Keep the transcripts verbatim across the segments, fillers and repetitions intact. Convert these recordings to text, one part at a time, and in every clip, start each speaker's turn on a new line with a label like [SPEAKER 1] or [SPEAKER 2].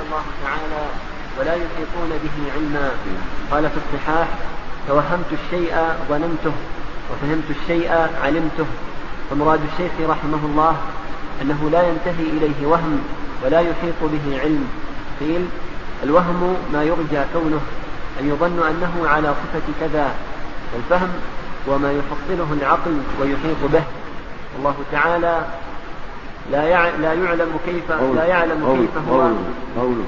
[SPEAKER 1] الله تعالى ولا يحيطون به علما. قال في الصحاح: توهمت الشيء ظننته وفهمت الشيء علمته. فمراد الشيخ رحمه الله أنه لا ينتهي إليه وهم ولا يحيط به علم. قيل: الوهم ما يرجى كونه، أن يظن أنه على صفة كذا، والفهم وما يفصله العقل ويحيط به. الله تعالى لا يعلم كيف لا يعلم كيف هو.
[SPEAKER 2] قوله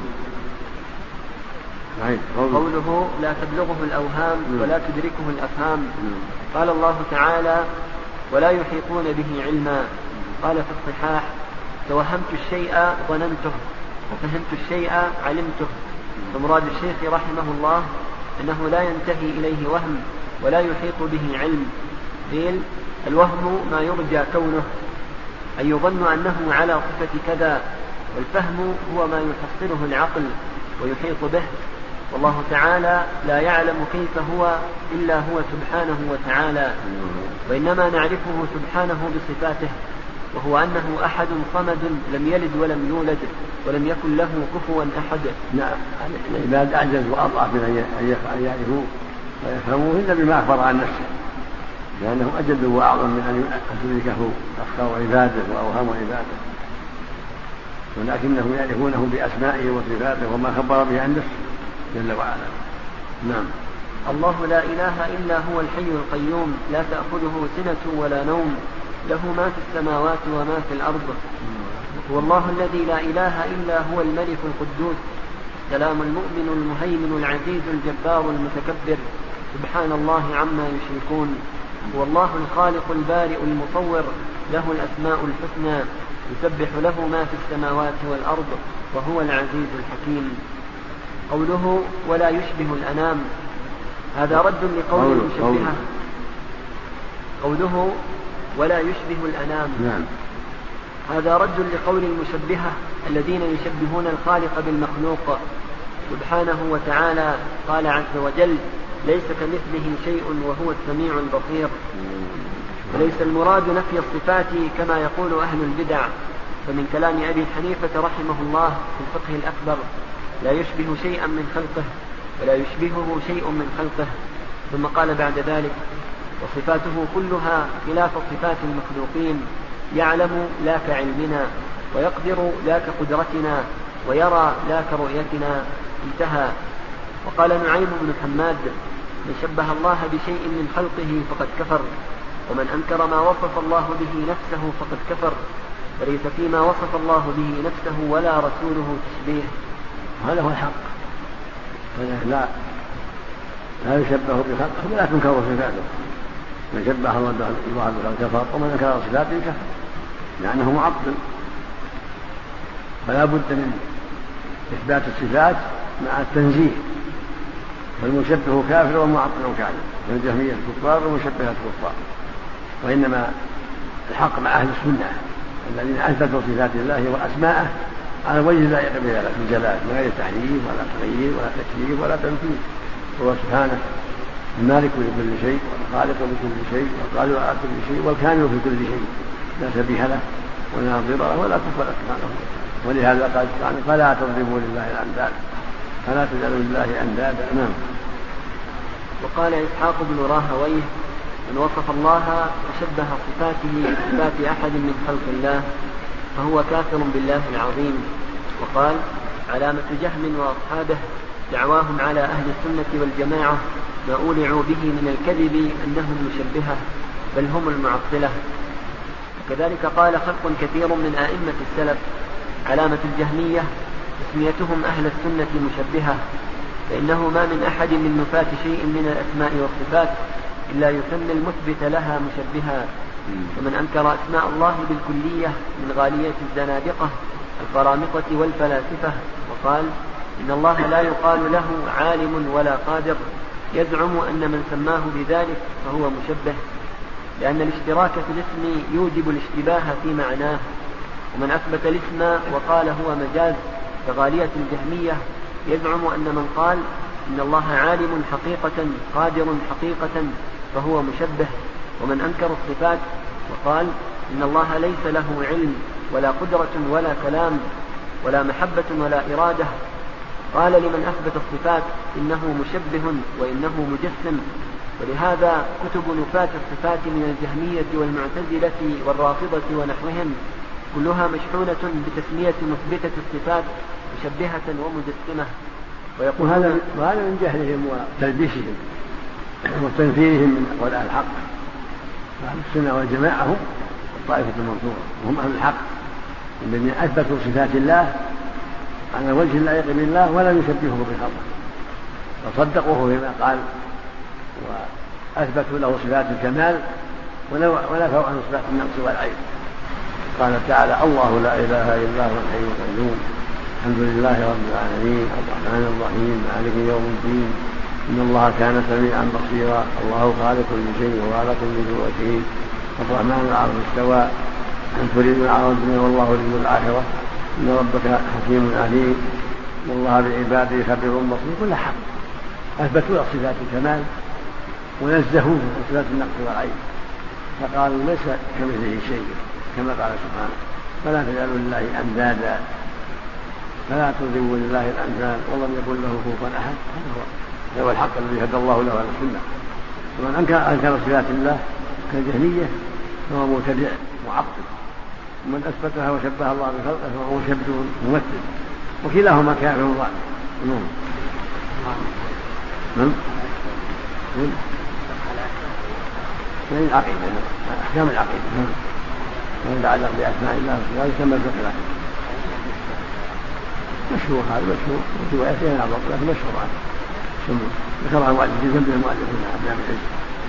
[SPEAKER 1] قوله لا تبلغه الأوهام ولا تدركه الأفهام. قال الله تعالى: ولا يحيطون به علما. قال في الصحاح: توهمت الشيء ظننته وفهمت الشيء علمته. فمراد الشيخ رحمه الله أنه لا ينتهي إليه وهم ولا يحيط به علم. قيل: الوهم ما يرجى كونه، أن يظن أنه على صفة كذا، والفهم هو ما يحصله العقل ويحيط به. والله تعالى لا يعلم كيف هو إلا هو سبحانه وتعالى، وإنما نعرفه سبحانه بصفاته، وهو أنه أحد صمد لم يلد ولم يولد ولم يكن له كفوا أحد.
[SPEAKER 2] نعم، العباد أعجز وأضعف من أن يعرفوه ويفهموه إلا بما أخبر عن نفسه، لأنه أجل وأعظم من أن تدركه أفكار عباده وأوهام عباده، ولكنهم يعرفونه بأسمائه وصفاته وما خبر به عن نفسه جل وعلا. نعم.
[SPEAKER 1] الله لا إله إلا هو الحي القيوم لا تأخذه سنة ولا نوم، له ما في السماوات وما في الأرض. هو الله الذي لا إله إلا هو الملك القدوس سلام المؤمن المهيمن العزيز الجبار المتكبر، سبحان الله عما يشركون. هو الله الخالق البارئ المصور، له الأسماء الحسنى، يسبح له ما في السماوات والأرض، وهو العزيز الحكيم. قوله ولا يشبه الأنام، هذا رد لقول المشبهة. قوله ولا يشبه الأنام،
[SPEAKER 2] نعم،
[SPEAKER 1] هذا رد لقول المشبهة الذين يشبهون الخالق بالمخلوق سبحانه وتعالى. قال عز وجل: ليس كمثله شيء وهو السميع البصير. وليس المراد نفي الصفات كما يقول أهل البدع، فمن كلام أبي حنيفة رحمه الله في الفقه الأكبر: لا يشبه شيئا من خلقه ولا يشبهه شيء من خلقه. ثم قال بعد ذلك: وصفاته كلها خلاف صفات المخلوقين، يعلم لا كعلمنا، ويقدر لا كقدرتنا، ويرى لا كرؤيتنا. انتهى. وقال نعيم بن حماد: من شبه الله بشيء من خلقه فقد كفر، ومن أنكر ما وصف الله به نفسه فقد كفر، وليس فيما وصف الله به نفسه ولا رسوله تشبيه.
[SPEAKER 2] هذا هو الحق، لا لا يشبه بخلقه ولا تنكر صفاته. من شبه الله بخلقه كفر، ومن انكر صفاته كفر، لأنه معطل. فلا بد من إثبات الصفات مع التنزيه، والمشبه كافر والمعطل كافر، والجهمية الكفار والمشبهة الكفار. وإنما الحق مع أهل السنة الذين أثبتوا صفات الله وأسماءه على وجه لا يقبل الجلال، من غير تحريف ولا تغيير ولا تكييف ولا تمثيل. هو سبحانه المالك لكل شيء، والخالق لكل شيء، والقادر على كل شيء، والكامل في كل شيء، لا شبيه له ولا نظير له ولا كفر سبحانه. ولهذا قال سبحانه: فلا تضربوا لله الأنداد، فلا تجعلوا لله أندادا. نعم.
[SPEAKER 1] وقال إسحاق بن راهويه: من وصف الله وشبه صفاته صفات أحد من خلق الله فهو كافر بالله العظيم. وقال: علامة جهم وأصحابه دعواهم على أهل السنة والجماعة ما أولعوا به من الكذب أنهم مشبهة، بل هم المعطلة. وكذلك قال خلق كثير من أئمة السلف: علامة الجهمية تسميتهم أهل السنة مشبهة، فإنه ما من أحد من نفاة شيء من الأسماء والصفات إلا يسمى المثبت لها مشبها. ومن أنكر أسماء الله بالكلية من غالية الزنادقة القرامطة والفلاسفة، وقال: إن الله لا يقال له عالم ولا قادر، يزعم أن من سماه بذلك فهو مشبه، لأن الاشتراك في الاسم يوجب الاشتباه في معناه. ومن أثبت الاسم وقال هو مجاز كغالية الجهمية يزعم أن من قال إن الله عالم حقيقة قادر حقيقة فهو مشبه. ومن أنكر الصفات وقال إن الله ليس له علم ولا قدرة ولا كلام ولا محبة ولا إرادة قال لمن أثبت الصفات إنه مشبه وإنه مجسم. ولهذا كتب نفاة الصفات من الجهمية والمعتزلة والرافضة ونحوهم كلها مشحونة بتسمية مثبتة الصفات مشبهة ومجسمة.
[SPEAKER 2] ويقول هذا وهذا من جهلهم وتلبيسهم وتنفيرهم من أقوال أهل الحق. أهل السنة والجماعة هم الطائفة المنصورة وهم أهل الحق الذين أثبتوا صفات الله على وجه اللائق بالله ولم يشبهه بخلقه وصدقوه فيما قال وأثبتوا له صفات الكمال ونفوا عنه صفات النقص والعيب. قال تعالى: الله لا إله إلا هو الحي القيوم الحمد لله رب العالمين الرحمن الرحيم مالك يوم الدين إن الله كان سميعا بصيرا الله خالق كل شيء وهو على كل شيء وكيل الرحمن العرش استوى أن تريد العرض والله يريد الآخرة إن ربك حكيم عليم إن الله بعباده خبير بصير. كل حق أثبتوا صفات الكمال ونزهوه عن صفات النقص والعيب فقالوا ليس كمثله شيء كما قال سبحانه: فلا تجعلوا لله أندادا فلا تضربوا لله الأمثال والله يكن له كفوا أحد. هذا هو الحق الذي هدى الله له على السنة. ومن أنكر صفات الله كالجهمية فهو مبتدع معطل ومن أثبتها وشبه الله بخلقه فهو مشبه ممثل وكلاهما كافر ضال. نعم نعم من العقيدة أحكام العقيدة ومن يتعلق بأسماء الله وهذا يسمى الفقه العقيدة. مشهور هذا مشهور رواية فيها بعض لكن مشهور عنه ذكرها المؤلف في ذنب المؤلف من أبناء العلم.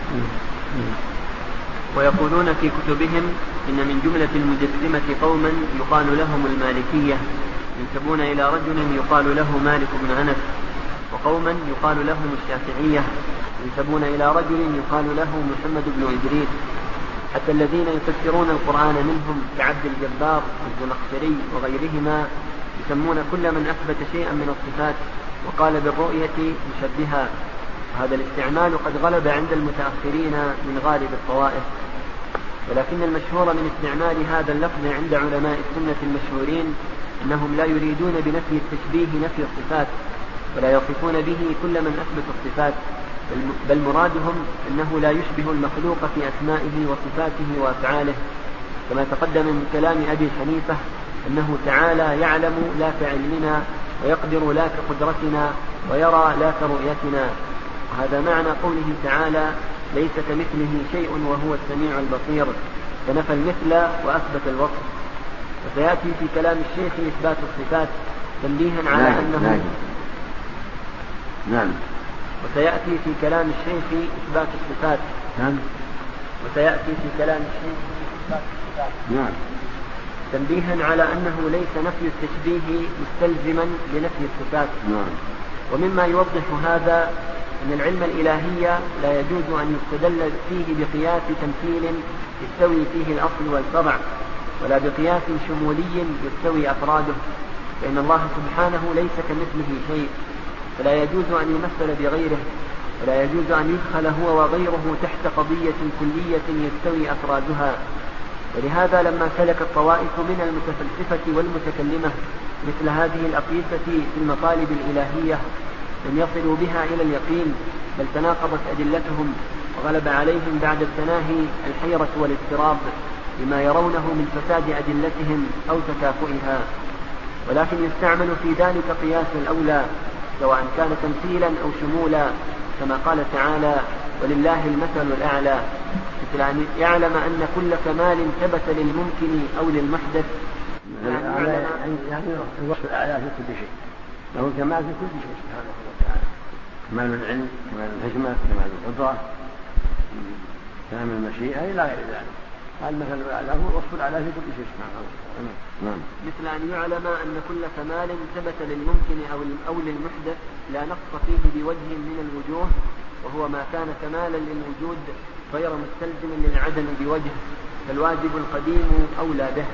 [SPEAKER 1] ويقولون في كتبهم إن من جملة المجسمة قوما يقال لهم المالكية ينسبون إلى رجل يقال له مالك بن أنس وقوما يقال لهم الشافعية ينسبون إلى رجل يقال له محمد بن إدريس حتى الذين يفسرون القرآن منهم كعبد الجبار والزمخشري وغيرهما يسمون كل من أثبت شيئا من الصفات وقال بالرؤية مشبها. هذا الاستعمال قد غلب عند المتأخرين من غالب الطوائف. ولكن المشهور من استعمال هذا اللفظ عند علماء السنة المشهورين أنهم لا يريدون بنفي التشبيه نفي الصفات ولا يصفون به كل من أثبت الصفات بل مرادهم أنه لا يشبه المخلوق في أسمائه وصفاته وأفعاله كما تقدم من كلام أبي حنيفة أنه تعالى يعلم لا كعلمنا ويقدر لا كقدرتنا ويرى لا كرؤيتنا. وهذا معنى قوله تعالى: ليس كمثله شيء وهو السميع البصير فنفى المثل وأثبت الوصف. وسيأتي في كلام الشيخ إثبات الصفات تنبيها على
[SPEAKER 2] نعم
[SPEAKER 1] أنه
[SPEAKER 2] نعم. نعم.
[SPEAKER 1] وسيأتي في كلام الشيخ إثبات الصفات
[SPEAKER 2] نعم.
[SPEAKER 1] وسيأتي في كلام الشيخ إثبات الصفات
[SPEAKER 2] نعم.
[SPEAKER 1] تنبيها على أنه ليس نفي التشبيه مستلزما لنفي الصفات.
[SPEAKER 2] نعم.
[SPEAKER 1] ومما يوضح هذا أن العلم الإلهي لا يجوز أن يستدل فيه بقياس تمثيل يستوي فيه الأصل والفرع ولا بقياس شمولي يستوي أفراده فإن الله سبحانه ليس كمثله شيء فلا يجوز أن يمثل بغيره ولا يجوز أن يدخل هو وغيره تحت قضية كلية يستوي أفرادها. ولهذا لما سلك الطوائف من المتفلسفة والمتكلمة مثل هذه الأقيسة في المطالب الإلهية لم يصلوا بها إلى اليقين بل تناقضت أدلتهم وغلب عليهم بعد التناهي الحيرة والاضطراب لما يرونه من فساد أدلتهم أو تكافؤها. ولكن يستعمل في ذلك قياس الأولى سواء كان تمثيلا أو شمولا كما قال تعالى: ولله المثل الأعلى، مثل أن يعلم أن كل كمال ثبت للممكن أو للمحدث
[SPEAKER 2] يعني الوصف الأعلى في كل شيء له الكمال في كل شيء سبحانه وتعالى كمال العلم كمال الحكمة كمال القدرة كمال المشيئة إلى غير ذلك. قال مثل الأعلى هو الوصف الأعلى في كل شيء سبحانه وتعالى. نعم.
[SPEAKER 1] مثل أن يعلم أن كل كمال ثبت للممكن أو للمحدث لا نقص فيه بوجه من الوجوه وهو ما كان كمالا للوجود غير مستلزم للعدم بوجه فالواجب القديم أولى به.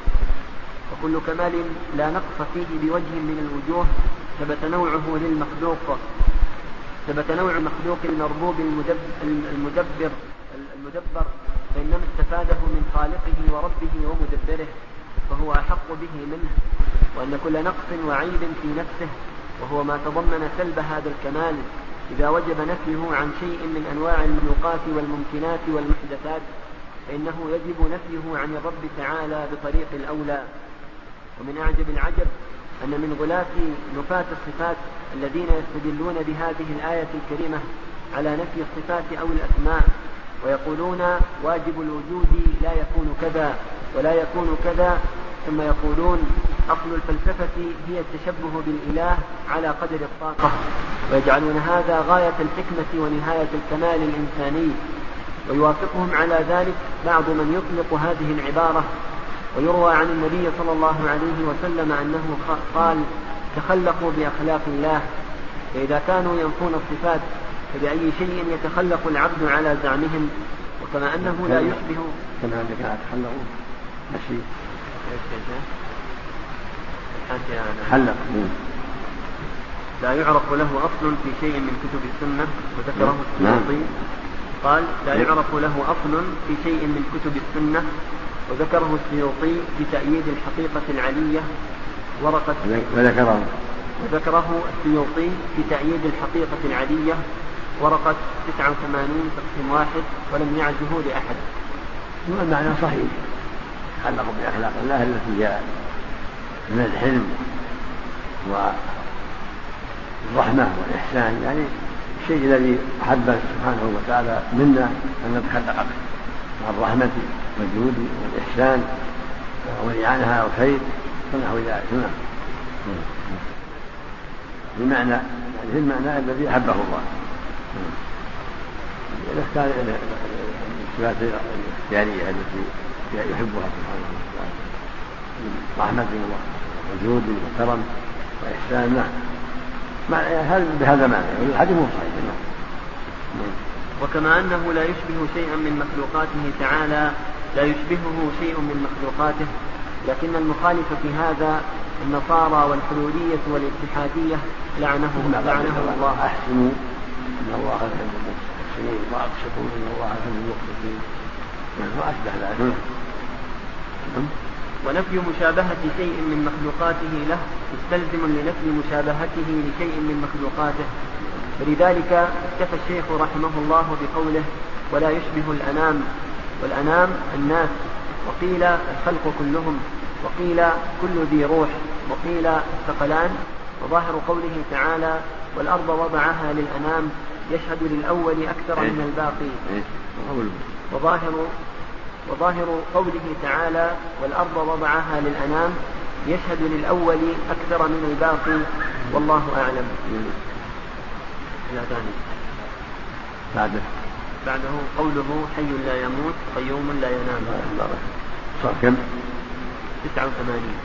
[SPEAKER 1] وكل كمال لا نقص فيه بوجه من الوجوه ثبت نوعه للمخلوق ثبت نوع المخلوق المربوب المدبر المدبر فإنما استفاده من خالقه وربه ومدبره فهو أحق به منه. وأن كل نقص وعيب في نفسه وهو ما تضمن سلب هذا الكمال إذا وجب نفيه عن شيء من أنواع المخلوقات والممكنات والمحدثات فإنه يجب نفيه عن الرب تعالى بطريق الأولى. ومن أعجب العجب أن من غلاة نفاة الصفات الذين يستدلون بهذه الآية الكريمة على نفي الصفات أو الأسماء ويقولون واجب الوجود لا يكون كذا ولا يكون كذا، ثم يقولون أصل الفلسفة هي التشبه بالإله على قدر الطاقة، ويجعلون هذا غاية الحكمة ونهاية الكمال الإنساني. ويوافقهم على ذلك بعض من يطلق هذه العبارة. ويروى عن النبي صلى الله عليه وسلم أنه قال: تخلقوا بأخلاق الله. فإذا كانوا ينفون الصفات فبأي شيء يتخلق العبد على زعمهم؟ وكما أنه لا يشبه
[SPEAKER 2] كما عندك تخلقوا ماشي خلق
[SPEAKER 1] لا يعرف له أصل في شيء من كتب السنة، وذكره السيوطي. قال: لا يعرف له أصل في شيء من كتب السنة، وذكره السيوطي في تأييد الحقيقة العلية ورقة
[SPEAKER 2] وذكره
[SPEAKER 1] وذكره السيوطي في تأييد الحقيقة العلية ورقة تسعة وثمانين تقسيم واحد، ولم يعزه لأحد.
[SPEAKER 2] المعنى صحيح، خلق بأخلاق الله التي هي من الحلم والرحمة والإحسان، يعني الشيء الذي أحب سبحانه وتعالى منا أن نتخلق مع الرحمة والجود والإحسان والإعانة على الخير ونحو ذلك. بمعنى يعني في المعنى الذي أحبه الله. الاختيار الصفات الاختيارية التي يحبها سبحانه وتعالى من رحمة وجود وكرم وإحسان. نعم، هل بهذا معنى والحديث صحيح.
[SPEAKER 1] وكما أنه لا يشبه شيئا من مخلوقاته تعالى لا يشبهه شيء من مخلوقاته، لكن المخالف في هذا النصارى والحلولية والاتحادية لعنهم لعنهم الله.
[SPEAKER 2] أحسنوا إن الله يحب المحسنين وأقسطوا إن الله يحب المقسطين وأشبه ذلك.
[SPEAKER 1] ونفي مشابهة شيء من مخلوقاته له مستلزم لنفي مشابهته لشيء من مخلوقاته، ولذلك اكتفى الشيخ رحمه الله بقوله: ولا يشبه الأنام. والأنام الناس، وقيل الخلق كلهم، وقيل كل ذي روح، وقيل الثقلان. وظاهر قوله تعالى: والأرض وضعها للأنام يشهد للأول أكثر من الباقي. وظاهر وظاهر قوله تعالى: والأرض وضعها للأنام يشهد للأول أكثر من الباقي، والله أعلم.
[SPEAKER 2] بعده
[SPEAKER 1] بعده قوله: حي لا يموت قيوم لا ينام.
[SPEAKER 2] صار كم؟
[SPEAKER 1] تسعة وثمانين.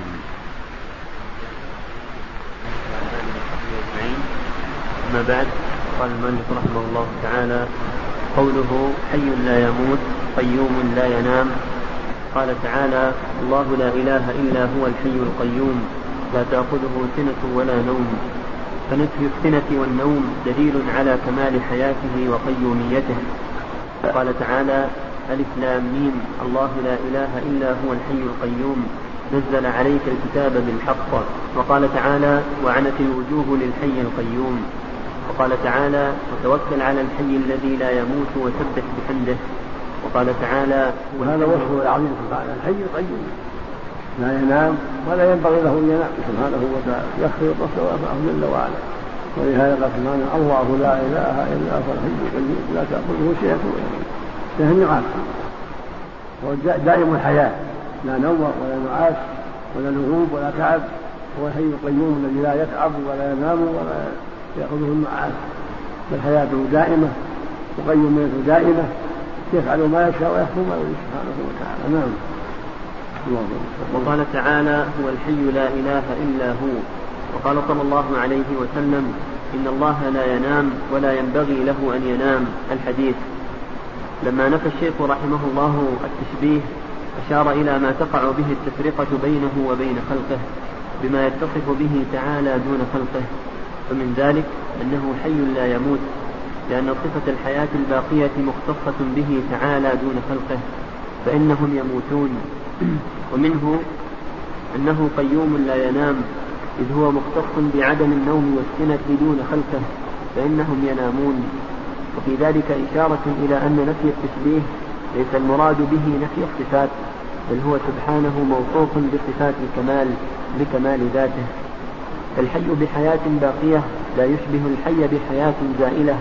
[SPEAKER 1] أما بعد، قال المؤلف رحمه الله تعالى: قوله حي لا يموت قيوم لا ينام. قال تعالى: الله لا إله إلا هو الحي القيوم لا تأخذه سنة ولا نوم. فنفي السنة والنوم دليل على كمال حياته وقيوميته. قال تعالى: ألف لام ميم الله لا إله إلا هو الحي القيوم نزل عليك الكتاب بالحق. وقال تعالى: وعنت الوجوه للحي القيوم. وقال تعالى: وتوكل على الحي الذي لا يموت وسبح بحمده. وقال تعالى:
[SPEAKER 2] وهذا وصفه العظيم سبحانه، الحي القيوم لا ينام ولا ينبغي له ان ينام سبحانه وتعالى، يخفض البصر ويرفعه جل وعلا. ولهذا قال سبحانه: الله لا اله الا هو الحي القيوم لا تاخذه سنة ولا نوم. فهم عام، هو دائم الحياه، لا نوم ولا نعاس ولا نغوب ولا تعب. هو الحي القيوم الذي لا يتعب ولا ينام ولا ياخذه النعاس، بل حياته دائمه وقيوميته دائمه، يفعل ما يشاء ويحكم ما يريد سبحانه وتعالى. نعم.
[SPEAKER 1] وقال تعالى: هو الحي لا إله إلا هو. وقال صلى الله عليه وسلم: إن الله لا ينام ولا ينبغي له أن ينام. الحديث. لما نفى الشيخ رحمه الله التشبيه أشار إلى ما تقع به التفرقة بينه وبين خلقه بما يتصف به تعالى دون خلقه. فمن ذلك أنه حي لا يموت، لأن صفة الحياة الباقية مختصة به تعالى دون خلقه، فإنهم يموتون. ومنه أنه قيوم لا ينام، إذ هو مختص بعدم النوم والسنة دون خلقه فإنهم ينامون. وفي ذلك إشارة إلى أن نفي التشبيه ليس المراد به نفي الصفات، بل هو سبحانه موصوف بصفات الكمال بكمال ذاته. فالحي بحياة باقية لا يشبه الحي بحياة زائلة،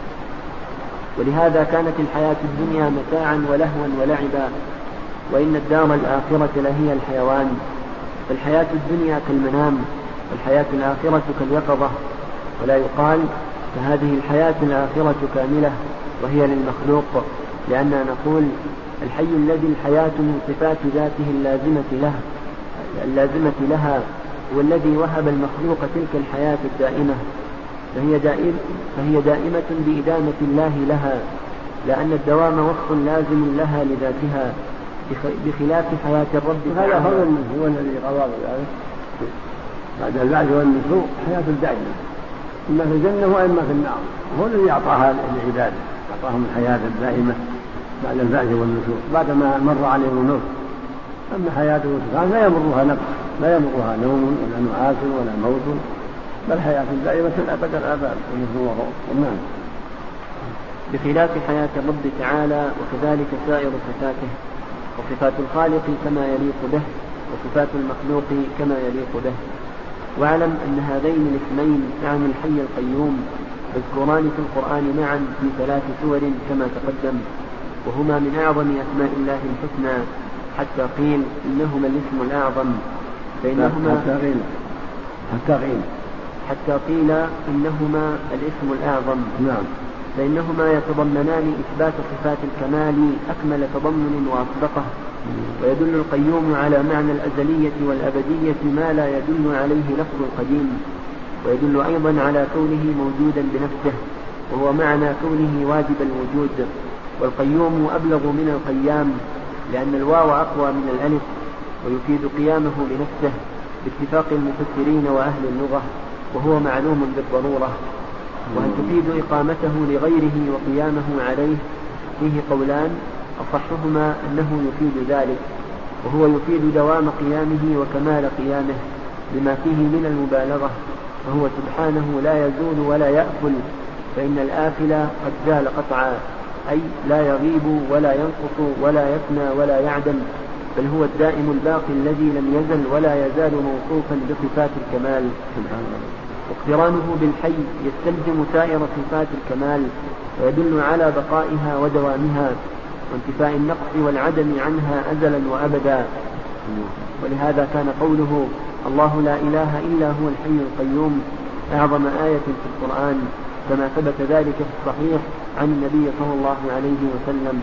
[SPEAKER 1] ولهذا كانت الحياة الدنيا متاعا ولهوا ولعبا، وإن الدار الآخرة لهي الحيوان. فالحياة الدنيا كالمنام، والحياة الآخرة كاليقظة. ولا يقال فهذه الحياة الآخرة كاملة وهي للمخلوق، لأننا نقول الحي الذي الحياة من صفات ذاته اللازمة له اللازمة لها هو الذي وهب المخلوق تلك الحياة الدائمة، فهي, دائم فهي دائمة بإدامة الله لها، لأن الدوام وصف لازم لها لذاتها بخلاف حياة الرب.
[SPEAKER 2] هذا هو الذي قضى ذلك بعد البعث والنشور حياة دائمة، إما في الجنة وإما في النار. هو الذي أعطاها لعباده، أعطاهم الحياة الدائمة بعد البعث والنشور بعدما مر عليهم النور. أما حياته سبحانه لا يمرها نقص، لا يمرها نوم ولا نعاس ولا موت، بل حياة دائمة الأبد الآباد والنعم،
[SPEAKER 1] بخلاف حياة الرب تعالى. وكذلك سائر صفاته، وصفات الخالق كما يليق به، وصفات المخلوق كما يليق به. واعلم أن هذين الاسمين يعني الحي القيوم مذكوران في القرآن معا في ثلاث سور كما تقدم، وهما من أعظم أسماء الله الحسنى، حتى قيل إنهما الاسم الأعظم بينهما
[SPEAKER 2] حتى قيل حتى قيل
[SPEAKER 1] حتى قيل إنهما الاسم الأعظم.
[SPEAKER 2] نعم.
[SPEAKER 1] فإنهما يتضمنان إثبات صفات الكمال أكمل تضمن وأصدقه، ويدل القيوم على معنى الأزلية والأبدية ما لا يدل عليه لفظ القديم، ويدل أيضا على كونه موجودا بنفسه، وهو معنى كونه واجب الوجود. والقيوم أبلغ من القيام، لأن الواو أقوى من الألف، ويفيد قيامه بنفسه باتفاق المفسرين وأهل اللغة، وهو معلوم بالضرورة. وهل تفيد إقامته لغيره وقيامه عليه؟ فيه قولان، أصحهما أنه يفيد ذلك، وهو يفيد دوام قيامه وكمال قيامه بما فيه من المبالغة، وهو سبحانه لا يزول ولا يأكل، فإن الآكل قد زال قطعا، أي لا يغيب ولا ينقص ولا يفنى ولا يعدم، بل هو الدائم الباقي الذي لم يزل ولا يزال موصوفا بصفات الكمال. واقترانه بالحي يستلزم سائر صفات الكمال، ويدل على بقائها ودوامها وانتفاء النقص والعدم عنها أزلا وأبدا. ولهذا كان قوله الله لا إله إلا هو الحي القيوم أعظم آية في القرآن، كما ثبت ذلك في الصحيح عن النبي صلى الله عليه وسلم.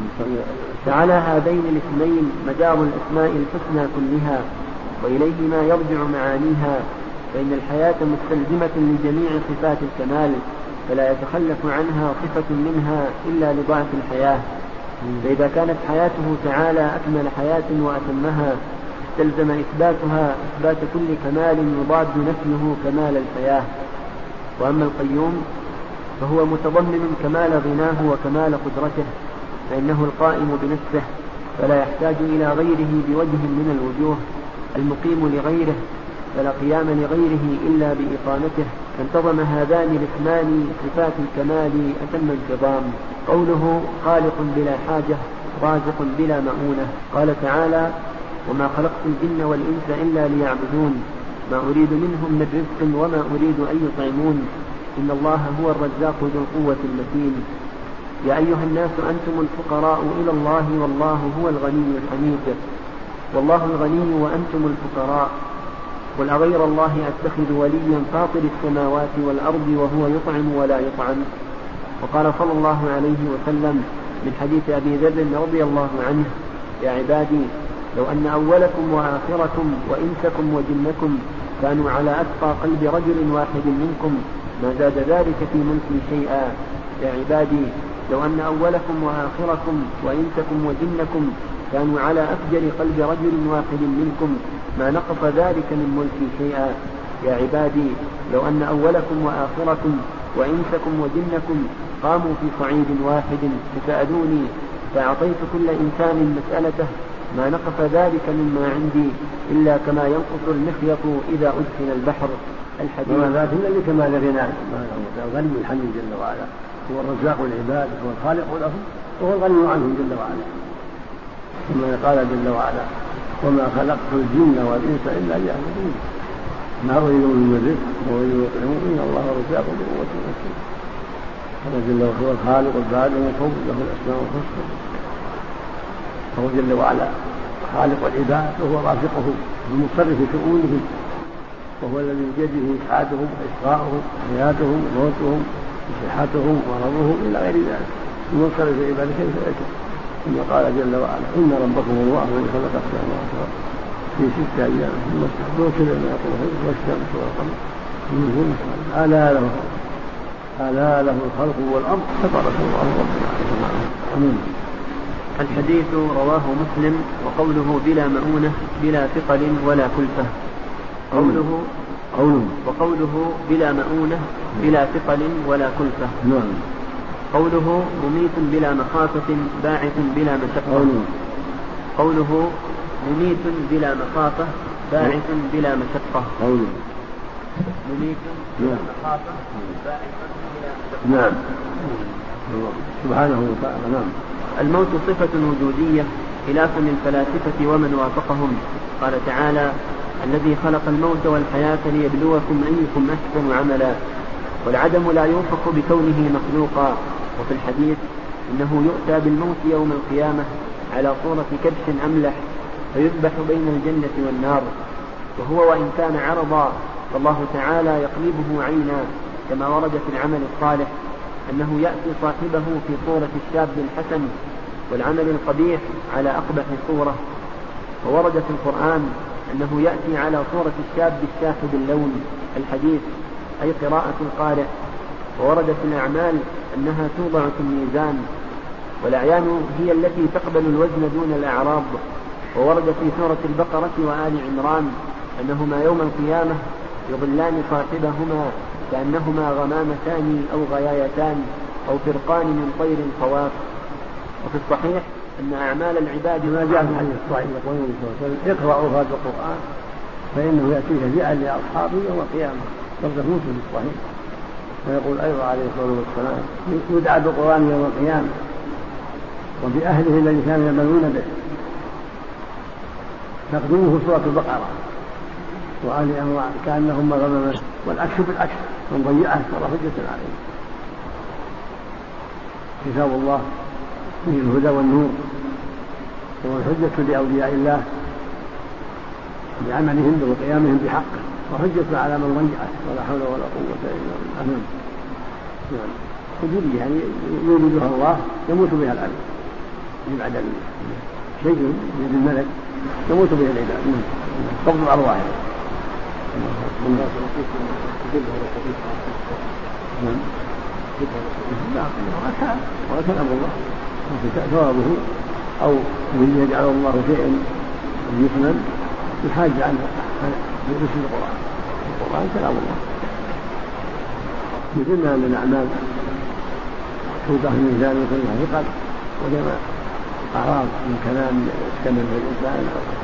[SPEAKER 1] فعلى هذين الاسمين مدار الأسماء الحسنى كلها، وإليهما يرجع معانيها، فإن الحياة مستلزمة لجميع صفات الكمال، فلا يتخلف عنها صفة منها إلا لضعف الحياة. فإذا كانت حياته تعالى أكمل حياة وأتمها استلزم إثباتها إثبات كل كمال يضاد نفيه كمال الحياة. وأما القيوم فهو متضمن كمال غناه وكمال قدرته، فإنه القائم بنفسه فلا يحتاج إلى غيره بوجه من الوجوه، المقيم لغيره فلا قيام لغيره إلا بإقامته، فانتظم هذان الاسمان صفات الكمال أتم انتظام. قوله خالق بلا حاجة رازق بلا مؤونة، قال تعالى وما خلقت الجن والإنس إلا ليعبدون ما أريد منهم من رزق وما أريد أن يطعمون إن الله هو الرزاق ذو القوة المتين. يا أيها الناس أنتم الفقراء إلى الله والله هو الغني الحميد. والله الغني وأنتم الفقراء، قل أغير الله أتخذ وليا فاطر السماوات والأرض وهو يطعم ولا يطعم. وقال صلى الله عليه وسلم من حديث أبي ذر رضي الله عنه يا عبادي لو أن أولكم وآخركم وإنسكم وجنكم كانوا على أتقى قلب رجل واحد منكم ما زاد ذلك في ملكي شيئا. يا عبادي لو أن أولكم وآخركم وإنسكم وجنكم كانوا على أفجر قلب رجل واحد منكم ما نقص ذلك من ملكي شيئا. يا عبادي لو أن أولكم وآخركم وإنسكم وجنكم قاموا في صعيد واحد فسألوني فأعطيت كل إنسان مسألته ما نقص ذلك مما عندي إلا كما ينقص المخيط إذا أدخل البحر. الحديث.
[SPEAKER 2] وما ذاك إلا لكمال غناه، الغني الحميد جل وعلا هو الرزاق العباد، هو الخالق لهم، وهو الغني عنهم جل وعلا. ثم قال جل وعلا: وما خلقت الجن والإنس إلا ليعبدون ما أريد من رزق وأريد يطعمون إن الله رزاق ذو قوة متين. قال جل وعلا: هو الخالق البارئ المصور له الأسماء الحسنى، فهو جل وعلا خالق العباد وهو رازقهم المصرف في شؤونهم، وهو الذي بيده إسعادهم وإشقاؤهم وحياتهم وموتهم وصحتهم ومرضهم إلى غير ذلك، المنصرف في عباده كيف يشاء. ثم قال جل وعلا: إن ربكم الله الذي خلق السماوات والأرض في ستة أيام ثم استوى إلى السماء والشمس والقمر ألا له ألا له الخلق والأمر تبارك الله رب العالمين.
[SPEAKER 1] الحديث رواه مسلم. وقوله بلا مؤونة بلا ثقل ولا كلفة. قوله
[SPEAKER 2] قوله
[SPEAKER 1] وقوله بلا مؤونة بلا ثقل ولا كلفة.
[SPEAKER 2] نعم.
[SPEAKER 1] قوله مميت بلا مخافة باعث بلا مشقة. قوله مميت بلا مخافة باعث بلا مشقة.
[SPEAKER 2] قوله
[SPEAKER 1] مميت بلا مخافة باعث بلا مشقة.
[SPEAKER 2] نعم سبحانه وتعالى. نعم.
[SPEAKER 1] الموت صفة وجودية خلافا للفلاسفة ومن وافقهم. قال تعالى: الذي خلق الموت والحياة ليبلوكم أيكم أحسن عملا. والعدم لا يوفق بكونه مخلوقا. وفي الحديث: إنه يؤتى بالموت يوم القيامة على صورة كبش أملح فيذبح بين الجنة والنار، وهو وإن كان عرضا فالله تعالى يقلبه عينا، كما ورد في العمل الصالح أنه يأتي صاحبه في صورة الشاب الحسن، والعمل القبيح على أقبح صورة. وورد في القرآن أنه يأتي على صورة الشاب الشاحب اللون. الحديث أي قراءة القارئ. وورد في الأعمال أنها توضع في الميزان، والأعيان هي التي تقبل الوزن دون الأعراض. وورد في سورة البقرة وآل عمران أنهما يوم القيامة يظلان صاحبهما كأنهما غمامتان أو غيايتان أو فرقان من طير صواف. وفي الصحيح أن أعمال العباد
[SPEAKER 2] ما جاء في الحديث الصحيح يقول النبي صلى الله عليه وسلم: اقرأوا هذا القرآن فإنه يأتي شفيعا لأصحابه يوم القيامة. لفظ مسلم في الصحيح. ويقول أيضا عليه الصلاة والسلام: يدعى بالقرآن يوم القيامة وبأهله الذي كانوا يعملون به، تقدمه سورة البقرة وآل عمران كأنهما غمامة، والعكس بالعكس من ضيعه صار حجة عليه. كتاب الله فيه الهدى والنور، هو الحجة لأولياء الله بعملهم وقيامهم بحقه، وحجة على من ضيعه ولا حول ولا قوة إلا بالله. نعم. حجة يعني يولدها الله يموت بها العبد، بعد شيء من الملك يموت به العباد. قبض الأرواح. ولا كلام الله ثوابه، أو من يجعل الله شيئا يثمن يحاج عنه في رسل القرآن. القرآن كلام الله. مثلنا من الأعمال توضع في الميزان وكلها ثقل، وجمع أعراض من كلام يسكن به الإنسان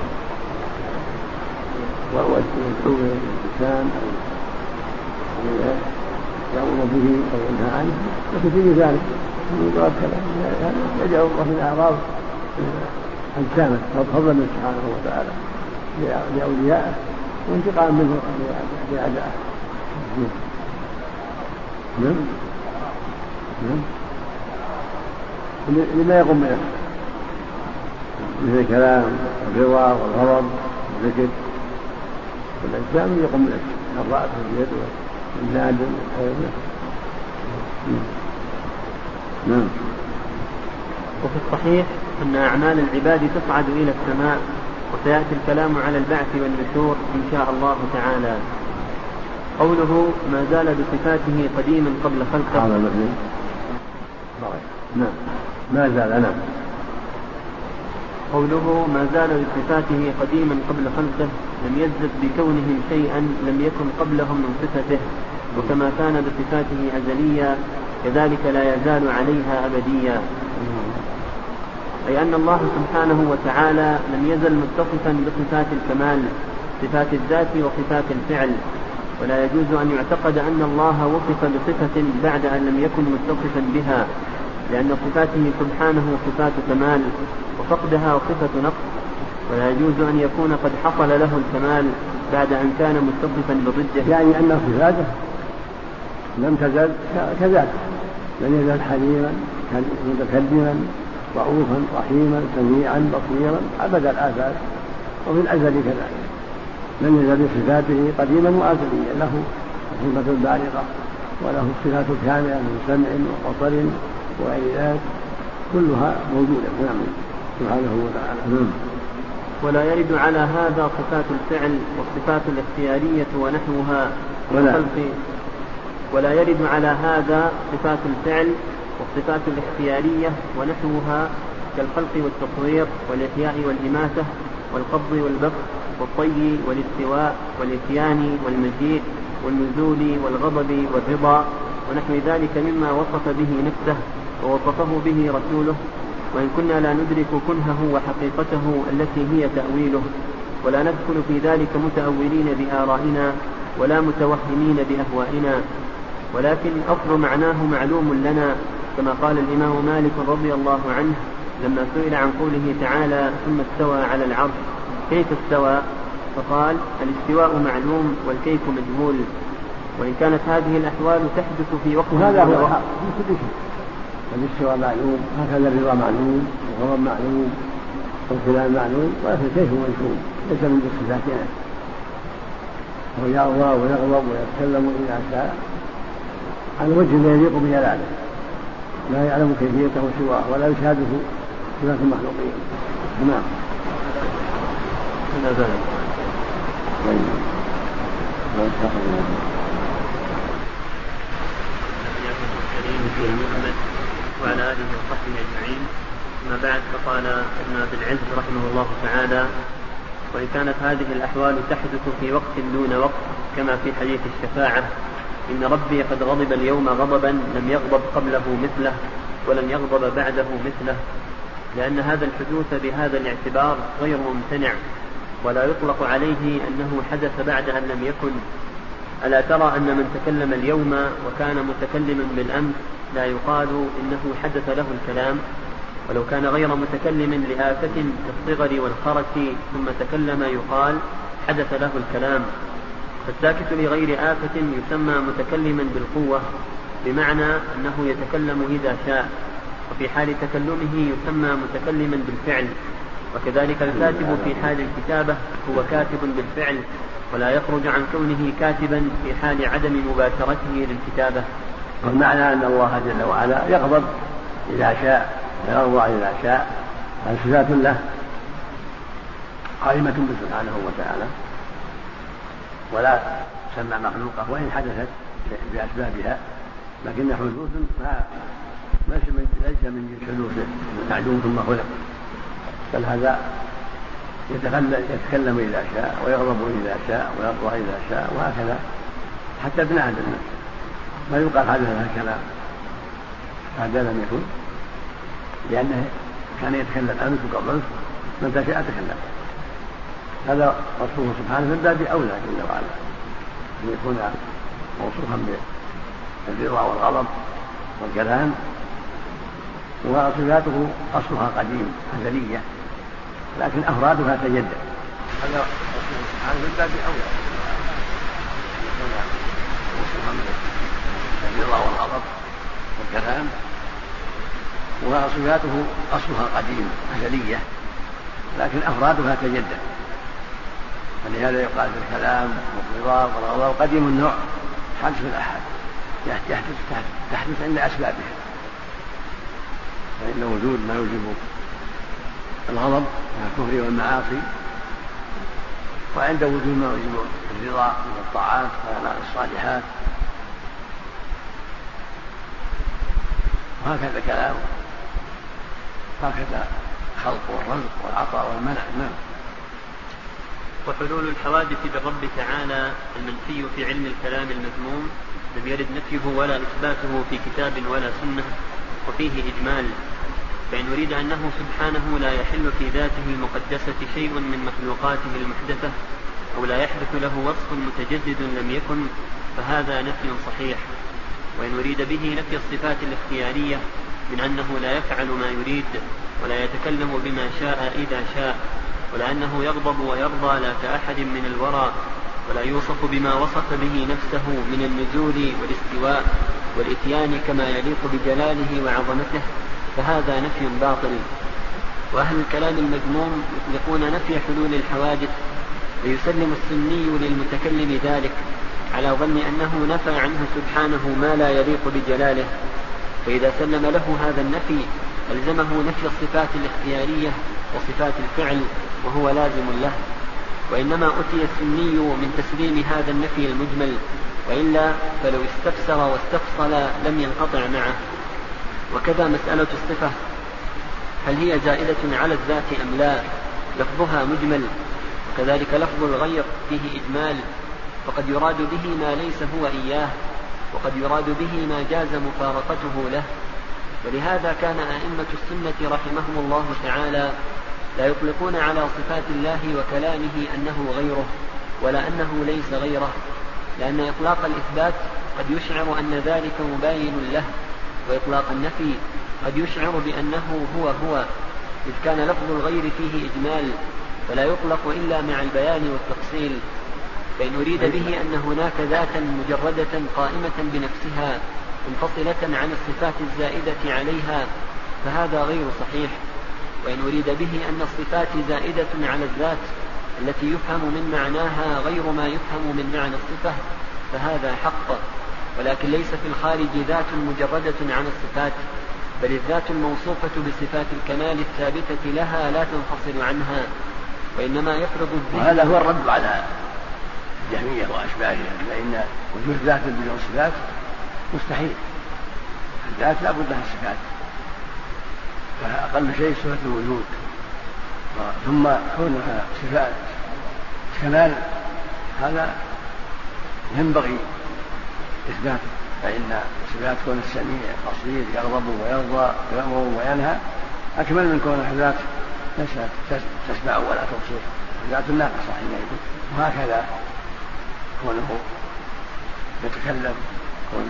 [SPEAKER 2] ويدعو الإنسان أو يأمر به أو ينهى عنه، لكن في ذلك من يقرأ كلام يجعل الله من أعراض أجسامه فضلا من سبحانه وتعالى لأوليائه وانتقام منه لأعدائه. نعم نعم لما يقوم بنفسه مثل الكلام والرضا والغضب والذكر، والأجسام يقوم بنفسه الرأس واليد والناد والحيوان. نعم.
[SPEAKER 1] وفي الصحيح أن أعمال العباد تصعد إلى السماء، وسيأتي الكلام على البعث والنشور إن شاء الله تعالى. قوله ما زال بصفاته قديما قبل خلقه.
[SPEAKER 2] نعم ما زال. نعم.
[SPEAKER 1] قوله ما زال بصفاته قديما قبل خلقه لم يزد بكونهم شيئا لم يكن قبلهم من صفته، وكما كان بصفاته أزليا كذلك لا يزال عليها أبديا. أي أن الله سبحانه وتعالى لم يزل متصفا بصفات الكمال، صفات الذات وصفات الفعل، ولا يجوز أن يعتقد أن الله وصف بصفة بعد أن لم يكن متصفا بها، لأن صفاته سبحانه صفات كمال وفقدها صفة نقص، ولا يجوز أن يكون قد حصل له الكمال بعد أن كان متصفا بضده.
[SPEAKER 2] يعني أن صفاته لم تزل كذلك، لم يزل حليما متكلما رؤوفا رحيما سميعا بصيرا أبد الآفات، وفي الأزل كذلك لم يزل بصفاته قديما وأزليا، له الصفة البالغة وله الصفات الكاملة من سمع وبصر وغير ذلك كلها موجودة نعم سبحانه وتعالى.
[SPEAKER 1] ولا يرد على هذا صفات الفعل والصفات الاختيارية ونحوها كالخلق ولا يرد على هذا صفات الفعل والصفات الاختيارية ونحوها كالخلق والتصوير والإحياء والإماتة والقبض والبسط والطي والاستواء والإتيان والمجيء والنزول والغضب والرضا ونحو ذلك مما وصف به نفسه ووصفه به رسوله، وإن كنا لا ندرك كنهه وحقيقته التي هي تأويله، ولا ندخل في ذلك متأولين بآرائنا ولا متوهمين بأهوائنا، ولكن أصل معناه معلوم لنا، كما قال الإمام مالك رضي الله عنه لما سئل عن قوله تعالى ثم استوى على العرش كيف استوى؟ فقال الاستواء معلوم والكيف مجهول. وإن كانت هذه الأحوال تحدث في وقت
[SPEAKER 2] هذا هو الحق في كل شيء، الاستواء معلوم، هكذا الرضا معلوم والغضب معلوم والكلام معلوم، ولكن كيف مجهول ليس من صفاتنا، هو يرضى ويغضب ويتكلم إذا شاء على وجه لا يليق بجلاله، لا يعلم كيفيته سواه ولا يشاهده صفات المخلوقين. نعم
[SPEAKER 1] هذا ذلك. وعلى آله وصحبه أجمعين. أما بعد، فقال ابن عبد العز رحمه الله تعالى: وإن كانت هذه الأحوال تحدث في وقت دون وقت كما في حديث الشفاعة إن ربي قد غضب اليوم غضبا لم يغضب قبله مثله ولن يغضب بعده مثله، لأن هذا الحدوث بهذا الاعتبار غير ممتنع، ولا يطلق عليه أنه حدث بعد أن لم يكن. ألا ترى أن من تكلم اليوم وكان متكلما بالأمس لا يقال إنه حدث له الكلام، ولو كان غير متكلم لآفة كالصغر والخرس ثم تكلم يقال حدث له الكلام. فالساكت لغير آفة يسمى متكلما بالقوة، بمعنى أنه يتكلم إذا شاء، وفي حال تكلمه يسمى متكلما بالفعل. وكذلك الكاتب في حال الكتابة هو كاتب بالفعل، ولا يخرج عن كونه كاتبا في حال عدم مباشرته للكتابة.
[SPEAKER 2] والمعنى أن الله جل وعلا يغضب إذا شاء ويرضى إذا شاء، هذه صفات له قائمة سبحانه وتعالى، ولا تسمى مخلوقة وإن حدثت بأسبابها، لكن حدوث ما ليس من جنس حدوثه معدوم ثم خلق، بل هذا يتكلم إذا شاء ويغضب إذا شاء ويرضى إذا شاء، وهكذا حتى ابن آدم ما يقال حدث هذا الكلام هذا لم يكن، لأنه كان يتكلم أمس وقبل من تشاء تكلم. هذا وصفه سبحانه من باب أولى جل وعلا أن يكون موصوفا بالرضا والغضب والكلام، وصفاته أصلها قديم أزلية لكن أفرادها تجدد. هذا وصفه سبحانه من باب أولى يكون موصوفا بالرضا والغضب والكلام، وصفاته أصلها قديم أزلية لكن أفرادها تجدد، فلهذا يقال في الكلام والرضا والغضب قديم النوع حدث الأحد يحدث تحدث عند أسبابها، فإن وجود ما يوجب الغضب من الكفر والمعاصي، وعند وجود ما يوجب الرضا من الطاعات والصالحات، وهكذا كلام هكذا خلق والرزق والعطاء والمنع. نعم.
[SPEAKER 1] وحلول الحوادث بالرب تعالى المنفي في علم الكلام المذموم لم يرد نفيه ولا إثباته في كتاب ولا سنة، وفيه إجمال، فإن أريد أنه سبحانه لا يحل في ذاته المقدسة شيء من مخلوقاته المحدثة أو لا يحدث له وصف متجدد لم يكن فهذا نفي صحيح. وإن أريد به نفي الصفات الاختيارية من أنه لا يفعل ما يريد ولا يتكلم بما شاء إذا شاء ولا أنه يغضب ويرضى لا كأحد من الورى ولا يوصف بما وصف به نفسه من النزول والاستواء والإتيان كما يليق بجلاله وعظمته فهذا نفي باطل. وأهل الكلام المذموم يطلقون نفي حلول الحوادث ويسلم السني للمتكلم ذلك على ظن أنه نفى عنه سبحانه ما لا يليق بجلاله، فإذا سلم له هذا النفي ألزمه نفي الصفات الاختيارية وصفات الفعل وهو لازم له. وإنما أتي السني من تسليم هذا النفي المجمل، وإلا فلو استفسر واستفصل لم ينقطع معه. وكذا مسألة الصفة هل هي زائدة على الذات أم لا لفظها مجمل، وكذلك لفظ الغير فيه إجمال، فقد يراد به ما ليس هو إياه وقد يراد به ما جاز مفارقته له. ولهذا كان أئمة السنة رحمهم الله تعالى لا يطلقون على صفات الله وكلامه أنه غيره ولا أنه ليس غيره، لأن إطلاق الإثبات قد يشعر أن ذلك مباين له، وإطلاق النفي قد يشعر بأنه هو هو، إذ كان لفظ الغير فيه إجمال فلا يطلق إلا مع البيان والتفصيل. فإن أريد به أن هناك ذاتا مجردة قائمة بنفسها منفصلة عن الصفات الزائدة عليها فهذا غير صحيح. وإن أريد به أن الصفات زائدة على الذات التي يفهم من معناها غير ما يفهم من معنى الصفة فهذا حق، ولكن ليس في الخارج ذات مجردة عن الصفات، بل الذات الموصوفة بصفات الكمال الثابتة لها لا تنفصل عنها، وإنما يفرض الذهن.
[SPEAKER 2] وهذا هو الرد على الجهمية وأشباهها، فإن وجود ذات بدون صفات مستحيل. الذات لا بد لها صفات، فأقل شيء صفة الوجود، ثم كونها صفات كمال هذا ينبغي إثباته، فإن صفات كون السميع البصير يغضب ويرضى ويأمر وينهى أكمل من كونها ذات تسمع ولا تبصر، ذات ناقصة حينئذ. وهكذا كونه يتكلم، كون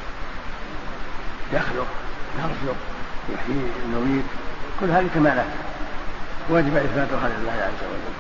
[SPEAKER 2] يخلق يرزق يحيي يميت، كل هذه كمالات واجب إثباتها لله عز وجل.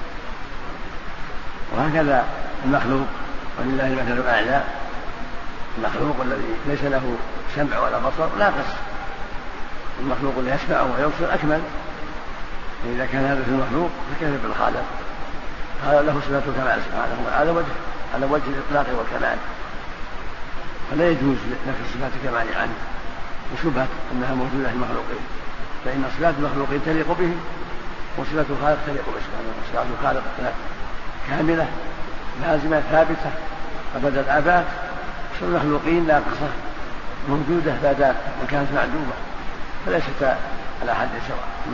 [SPEAKER 2] وهكذا المخلوق، ولله المثل الأعلى، المخلوق الذي ليس له سمع ولا بصر ناقص، المخلوق الذي يسمع ويبصر أكمل. إذا كان هذا في المخلوق فكيف بالخالق؟ هذا له صفات الكمال سبحانه على وجه على وجه الإطلاق والكمال، فلا يجوز نفي صفات الكمال عنه وشبهة أنها موجودة في المخلوقين، فإن صفات المخلوقين تليق بهم وصفات الخالق تليق به سبحانه. صفات الخالق كاملة لازمة ثابتة أبد الآباد، صفات المخلوقين ناقصة موجودة بعد وكانت معدومة، فليست على حد سواء.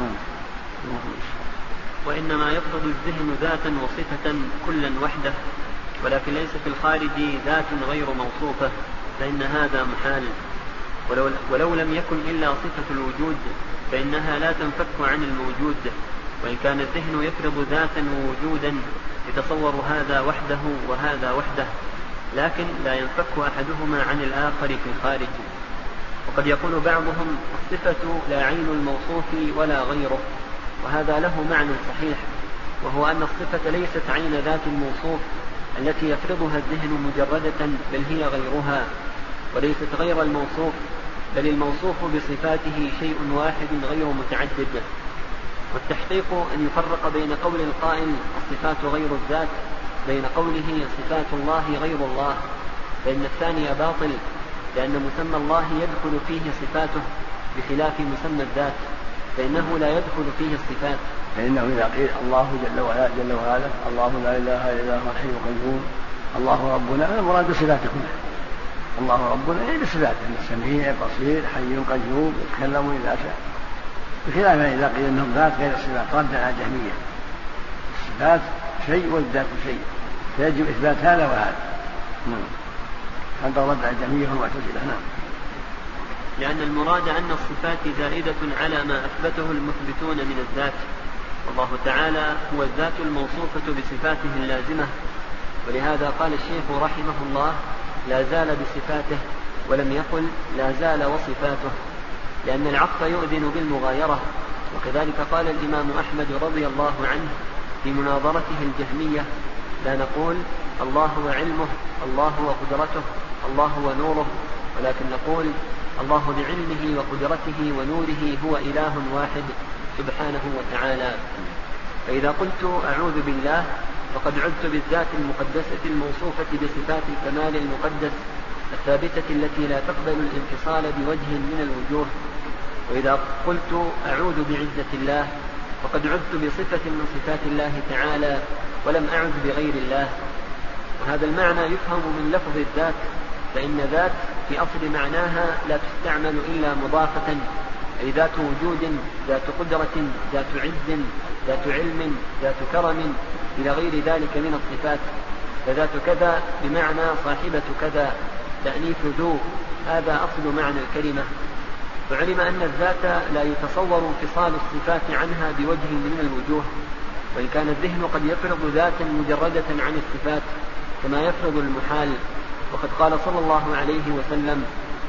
[SPEAKER 1] وإنما يفرض الذهن ذاتا وصفة كلا وحده، ولكن ليس في الخارج ذات غير موصوفة، فإن هذا محال. ولو, ولو لم يكن إلا صفة الوجود فإنها لا تنفك عن الموجود، وإن كان الذهن يفرض ذاتا ووجودا يتصور هذا وحده وهذا وحده، لكن لا ينفك أحدهما عن الآخر في الخارج. وقد يقول بعضهم الصفة لا عين الموصوف ولا غيره، وهذا له معنى صحيح، وهو أن الصفة ليست عين ذات الموصوف التي يفرضها الذهن مجردة، بل هي غيرها، وليست غير الموصوف، بل الموصوف بصفاته شيء واحد غير متعدد. والتحقيق أن يفرق بين قول القائل الصفات غير الذات بين قوله صفات الله غير الله، فإن الثاني باطل، لأن مسمى الله يدخل فيه صفاته بخلاف مسمى الذات، فإنه لا يدخل فيه الصفات.
[SPEAKER 2] فإنه إذا قيل الله جل وعلا جل وعلا الله لا إله إلا هو الحي القيوم الله ربنا، المراد بصفاته كلها، الله ربنا يعني بصفاته السميع بصير حي قيوم يتكلم إذا شاء، بخلاف إذا قيل أنهم ذات غير الصفات ردا على الجهمية. الصفات شيء والذات شيء، فيجب إثبات هذا وهذا. هذا رد على الجهمية والمعتزلة. نعم.
[SPEAKER 1] لأن المراد أن الصفات زائدة على ما أثبته المثبتون من الذات، والله تعالى هو الذات الموصوفة بصفاته اللازمة. ولهذا قال الشيخ رحمه الله لا زال بصفاته ولم يقل لا زال وصفاته، لأن العطف يؤذن بالمغايرة. وكذلك قال الإمام أحمد رضي الله عنه في مناظرته الجهمية لا نقول الله وعلمه، الله وقدرته، الله ونوره، ولكن نقول الله بعلمه وقدرته ونوره هو إله واحد سبحانه وتعالى. فإذا قلت أعوذ بالله فقد عدت بالذات المقدسة الموصوفة بصفات الكمال المقدس الثابتة التي لا تقبل الانفصال بوجه من الوجوه. وإذا قلت أعوذ بعزة الله فقد عدت بصفة من صفات الله تعالى ولم أعد بغير الله. وهذا المعنى يفهم من لفظ الذات، فإن ذات في أصل معناها لا تستعمل إلا مضافة، أي ذات وجود، ذات قدرة، ذات عز، ذات علم، ذات كرم، إلى غير ذلك من الصفات. فذات كذا بمعنى صاحبة كذا، تأنيث ذو، هذا أصل معنى الكلمة. فعلم أن الذات لا يتصور انفصال الصفات عنها بوجه من الوجوه، وإن كان الذهن قد يفرض ذاتا مجردة عن الصفات كما يفرض المحال. وقد قال صلى الله عليه وسلم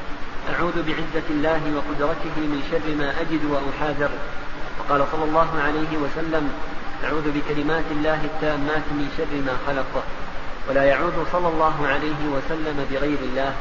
[SPEAKER 1] أعوذ بعزة الله وقدرته من شر ما أجد وأحاذر. وقال صلى الله عليه وسلم أعوذ بكلمات الله التامات من شر ما خلق. ولا يعوذ صلى الله عليه وسلم بغير الله.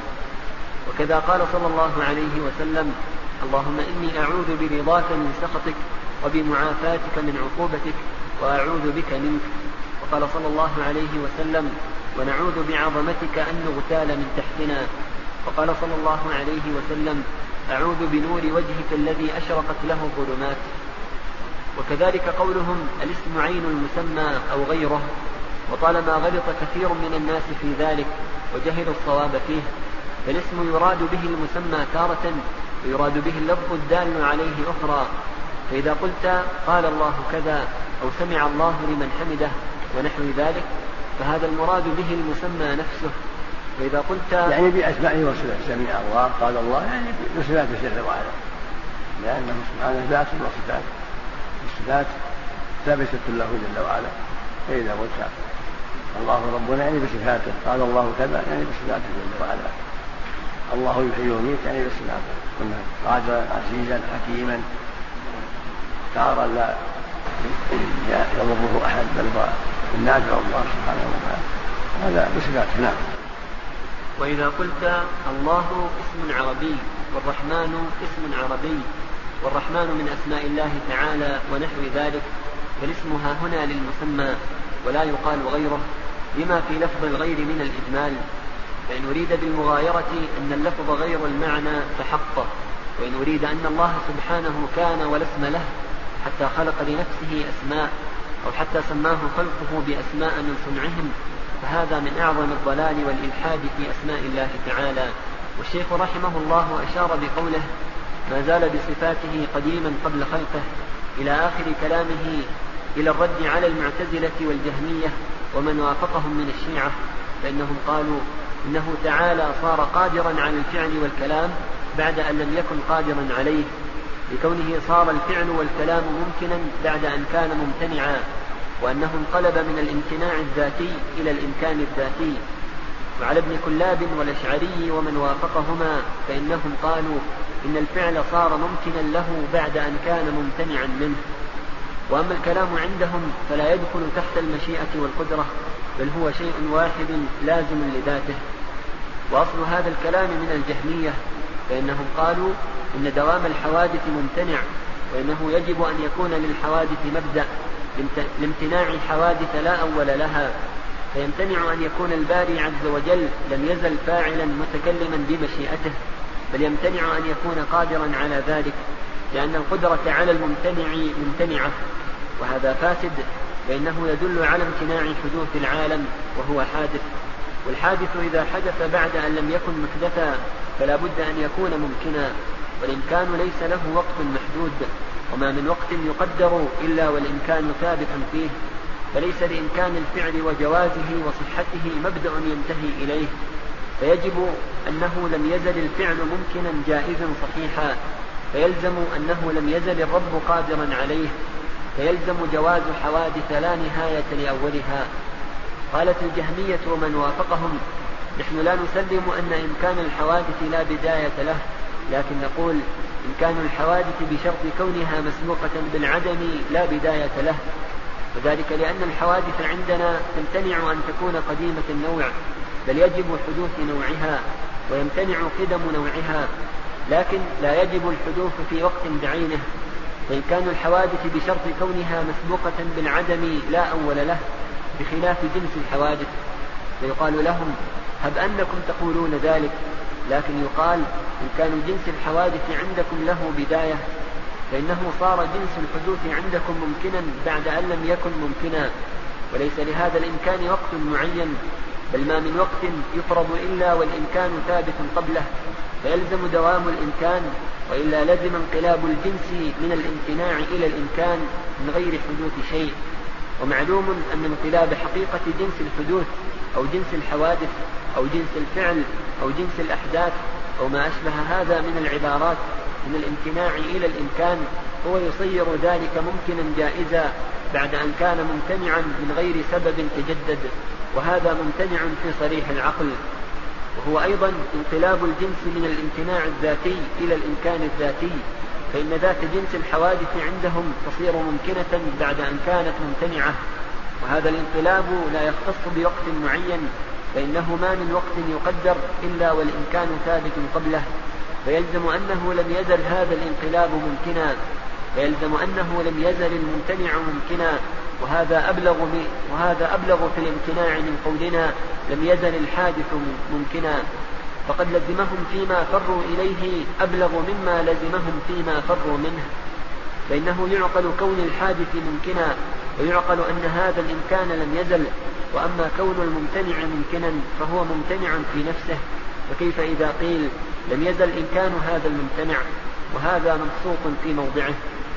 [SPEAKER 1] وكذا قال صلى الله عليه وسلم اللهم إني أعوذ برضاك من سخطك وبمعافاتك من عقوبتك وأعوذ بك منك. وقال صلى الله عليه وسلم ونعوذ بعظمتك أن نغتال من تحتنا. وقال صلى الله عليه وسلم أعوذ بنور وجهك الذي أشرقت له الظلمات. وكذلك قولهم الاسم عين المسمى أو غيره، وطالما غلط كثير من الناس في ذلك وجهلوا الصواب فيه، فالاسم يراد به المسمى تارة ويراد به اللفظ الدال عليه أخرى. فإذا قلت قال الله كذا أو سمع الله لمن حمده ونحو ذلك فهذا المراد به المسمى نفسه. وإذا قلت
[SPEAKER 2] يعني بأسمائه وصفاته، سمع الله قال الله، يعني بصفاته جل وعلا، لأنه سبحانه ذات وصفات، الصفات ثابتة له جل وعلا. فإذا قلت الله ربنا يعني بصفاته، قال الله كذا يعني بصفاته جل وعلا، الله يحيي ويميت يعني بصفاته، كنا قادرا عزيزا حكيما تارا لا يضره أحد بل هو النافع الله سبحانه وتعالى، هذا بصفاته. نعم.
[SPEAKER 1] وإذا قلت الله اسم عربي والرحمن اسم عربي والرحمن من أسماء الله تعالى ونحو ذلك، فالاسم ها هنا للمسمى ولا يقال غيره لما في لفظ الغير من الإجمال. فإن أريد بالمغايرة أن اللفظ غير المعنى فحق، وإن أريد أن الله سبحانه كان ولا اسم له حتى خلق لنفسه أسماء أو حتى سماه خلقه بأسماء من صنعهم، فهذا من أعظم الضلال والإلحاد في أسماء الله تعالى. والشيخ رحمه الله أشار بقوله ما زال بصفاته قديما قبل خلقه إلى آخر كلامه إلى الرد على المعتزلة والجهمية ومن وافقهم من الشيعة، فإنهم قالوا إنه تعالى صار قادرا على الفعل والكلام بعد أن لم يكن قادرا عليه، لكونه صار الفعل والكلام ممكنا بعد أن كان ممتنعا، وأنه انقلب من الامتناع الذاتي إلى الإمكان الذاتي. وعلى ابن كلاب والأشعري ومن وافقهما فإنهم قالوا إن الفعل صار ممكنا له بعد أن كان ممتنعا منه. وأما الكلام عندهم فلا يدخل تحت المشيئة والقدرة، بل هو شيء واحد لازم لذاته. وأصل هذا الكلام من الجهمية، فإنهم قالوا إن دوام الحوادث ممتنع، وإنه يجب أن يكون للحوادث مبدأ لامتناع الحوادث لا أول لها، فيمتنع أن يكون الباري عز وجل لم يزل فاعلا متكلما بمشيئته، بل يمتنع أن يكون قادرا على ذلك، لأن القدرة على الممتنع ممتنعة، وهذا فاسد، فإنه يدل على امتناع حدوث العالم وهو حادث. والحادث إذا حدث بعد أن لم يكن محدثا فلا بد أن يكون ممكنا، والإمكان ليس له وقت محدود، وما من وقت يقدر إلا والإمكان ثابت فيه، فليس لإمكان الفعل وجوازه وصحته مبدأ ينتهي إليه، فيجب أنه لم يزل الفعل ممكنا جائزا صحيحا، فيلزم أنه لم يزل الرب قادرا عليه، فيلزم جواز حوادث لا نهاية لأولها. قالت الجهمية ومن وافقهم: نحن لا نسلم أن إمكان الحوادث لا بداية له، لكن نقول إمكان الحوادث بشرط كونها مسبوقة بالعدم لا بداية له، وذلك لأن الحوادث عندنا تمتنع أن تكون قديمة النوع، بل يجب حدوث نوعها ويمتنع قدم نوعها، لكن لا يجب الحدوث في وقت بعينه. فإمكان الحوادث بشرط كونها مسبوقة بالعدم لا أول له، بخلاف جنس الحوادث. فيقال لهم: هب أنكم تقولون ذلك، لكن يقال إمكان جنس الحوادث عندكم له بداية، فإنه صار جنس الحدوث عندكم ممكنا بعد أن لم يكن ممكنا، وليس لهذا الإمكان وقت معين، بل ما من وقت يفرض إلا والإمكان ثابت قبله، فيلزم دوام الإمكان، وإلا لزم انقلاب الجنس من الامتناع إلى الإمكان من غير حدوث شيء. ومعلوم أن انقلاب حقيقة جنس الحدوث أو جنس الحوادث أو جنس الفعل أو جنس الأحداث أو ما أشبه هذا من العبارات من الامتناع إلى الإمكان هو يصير ذلك ممكنا جائزا بعد أن كان ممتنعا من غير سبب تجدد، وهذا ممتنع في صريح العقل. وهو أيضا انقلاب الجنس من الامتناع الذاتي إلى الإمكان الذاتي، فإن ذات جنس الحوادث عندهم تصير ممكنة بعد أن كانت ممتنعة، وهذا الانقلاب لا يختص بوقت معين، فإنه ما من وقت يقدر إلا والإمكان ثابت قبله، فيلزم أنه لم يزل هذا الانقلاب ممكنا، فيلزم أنه لم يزل الممتنع ممكنا، وهذا أبلغ, وهذا أبلغ في الامتناع من قولنا لم يزل الحادث ممكنا، فقد لزمهم فيما فروا إليه أبلغ مما لزمهم فيما فروا منه. فإنه يعقل كون الحادث ممكنا، ويعقل أن هذا الإمكان لم يزل، وأما كون الممتنع ممكنا فهو ممتنع في نفسه، فكيف إذا قيل لم يزل إمكان هذا الممتنع، وهذا مبسوط في موضعه.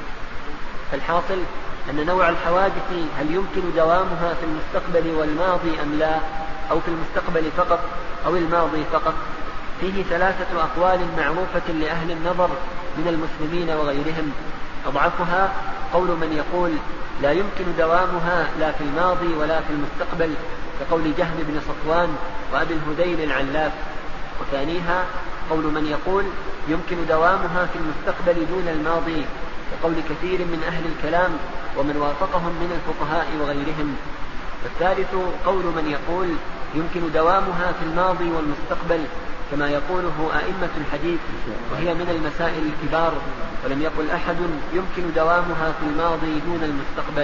[SPEAKER 1] فالحاصل أن نوع الحوادث هل يمكن دوامها في المستقبل والماضي أم لا، أو في المستقبل فقط أو الماضي فقط، فيه ثلاثة أقوال معروفة لأهل النظر من المسلمين وغيرهم. أضعفها قول من يقول لا يمكن دوامها لا في الماضي ولا في المستقبل، كقول جهم بن صفوان وأبي الهذيل العلاف. وثانيها قول من يقول يمكن دوامها في المستقبل دون الماضي، كقول كثير من أهل الكلام ومن وافقهم من الفقهاء وغيرهم. والثالث قول من يقول يمكن دوامها في الماضي والمستقبل، كما يقوله أئمة الحديث، وهي من المسائل الكبار، ولم يقل أحد يمكن دوامها في الماضي دون المستقبل.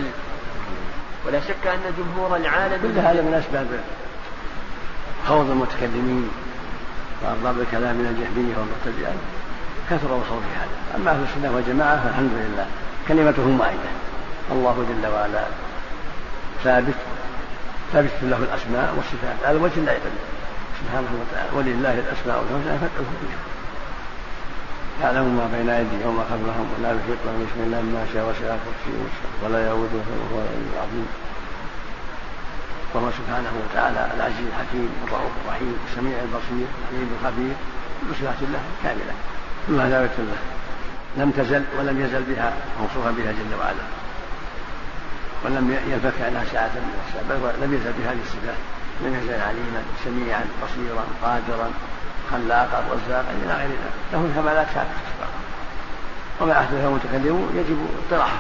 [SPEAKER 1] ولا شك أن جمهور العالم
[SPEAKER 2] كل هذا من أسباب خوض المتكلمين وأرباب الكلام من الجهمية والمبتدئة، كثر وصول في هذا. أما أهل السنة والجماعة فالحمد لله كلمتهم واحدة، الله جل وعلا ثابت ثابت له الأسماء والصفات على وجه لا يقل سبحانه وتعالى، ولله الأسماء الحسنى فادعوه بها، يعلم ما بين أيديهم وما خلفهم، ولا يحيطون بسم الله ما شاء وسع كرسيه ولا يؤوده وهو العظيم. والله سبحانه وتعالى العزيز الحكيم الرؤوف الرحيم السميع البصير العليم الخبير، بصفات الله كاملة كلها ثابتة له، لم تزل ولم يزل بها موصوفا بها جل وعلا، ولم ينفك عنها ساعة من الساعة، بل لم يزل بهذه الصفات، لم يزل عليما سميعا بصيرا قادرا خلاقا رزاقا إلى غير ذلك، له الكمالات سابقة، وما أحدثه المتكلمون يجب اطراحه.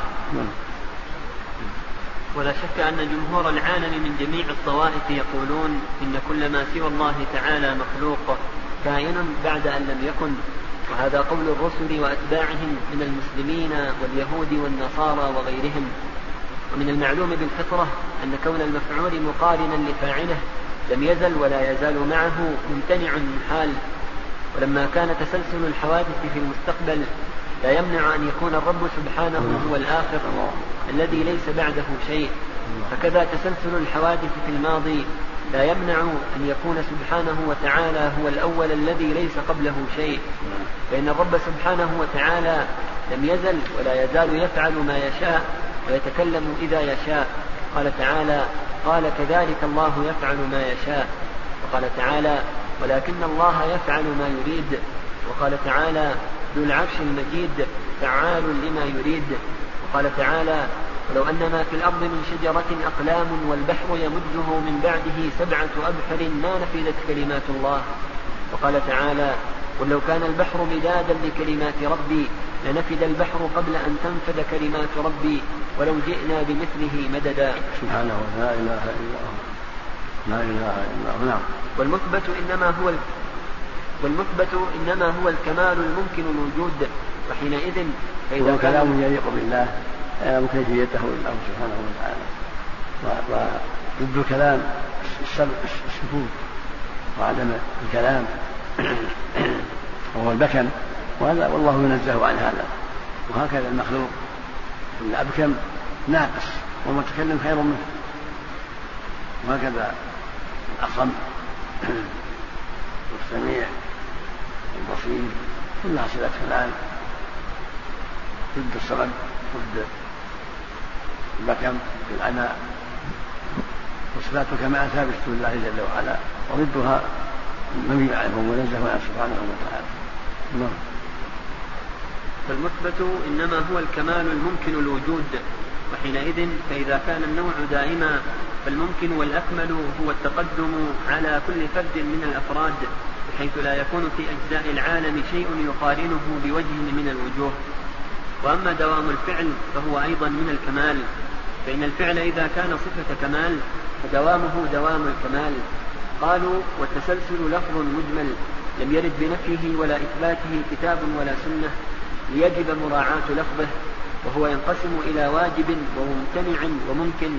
[SPEAKER 1] ولا شك أن جمهور العالم من جميع الطوائف يقولون إن كل ما سوى الله تعالى مخلوق كائن بعد أن لم يكن، وهذا قول الرسل وأتباعهم من المسلمين واليهود والنصارى وغيرهم. ومن المعلوم بالفطرة أن كون المفعول مقارنا لفاعله لم يزل ولا يزال معه ممتنع محال، ولما كان تسلسل الحوادث في المستقبل لا يمنع أن يكون الرب سبحانه هو الآخر الذي ليس بعده شيء، فكذا تسلسل الحوادث في الماضي لا يمنع أن يكون سبحانه وتعالى هو الأول الذي ليس قبله شيء، فإن الرب سبحانه وتعالى لم يزل ولا يزال يفعل ما يشاء ويتكلم إذا يشاء. قال تعالى: قال كذلك الله يفعل ما يشاء. وقال تعالى: ولكن الله يفعل ما يريد. وقال تعالى ذو العرش المجيد فعال لما يريد. وقال تعالى ولو أن ما في الأرض من شجرة أقلام والبحر يمده من بعده سبعة أبحر ما نفذت كلمات الله. وقال تعالى قل لو كان البحر مدادا لكلمات ربي لنفد البحر قبل أن تنفد كلمات ربي ولو جئنا بمثله مددا.
[SPEAKER 2] سبحانه لا إله إلا هو لا إله إلا هو. نعم.
[SPEAKER 1] والمثبت إنما هو والمثبت إنما هو الكمال الممكن الوجود. وحينئذ
[SPEAKER 2] فإذا هو كلام يليق بالله يعلم كيفيته الله سبحانه وتعالى. وضد الكلام السكوت وعدم الكلام وهو البكم، وهذا والله ينزه عن هذا. وهكذا المخلوق كل أبكم ناقص والمتكلم خير منه. وهكذا الأصم والسميع والبصير كلها صلة كلام ضد الصمد ضد البكم بالعناء. وصفات كما ثابت لله جل وعلا وضدها من يعرفه وينزه عنه سبحانه وتعالى. نعم.
[SPEAKER 1] فالمثبت إنما هو الكمال الممكن الوجود. وحينئذ فإذا كان النوع دائما فالممكن والأكمل هو التقدم على كل فرد من الأفراد بحيث لا يكون في أجزاء العالم شيء يقارنه بوجه من الوجوه. وأما دوام الفعل فهو أيضا من الكمال، فإن الفعل إذا كان صفة كمال فدوامه دوام الكمال. قالوا والتسلسل لفظ مجمل لم يرد بنفيه ولا إثباته كتاب ولا سنة ليجب مراعاة لفظه، وهو ينقسم إلى واجب وممتنع وممكن.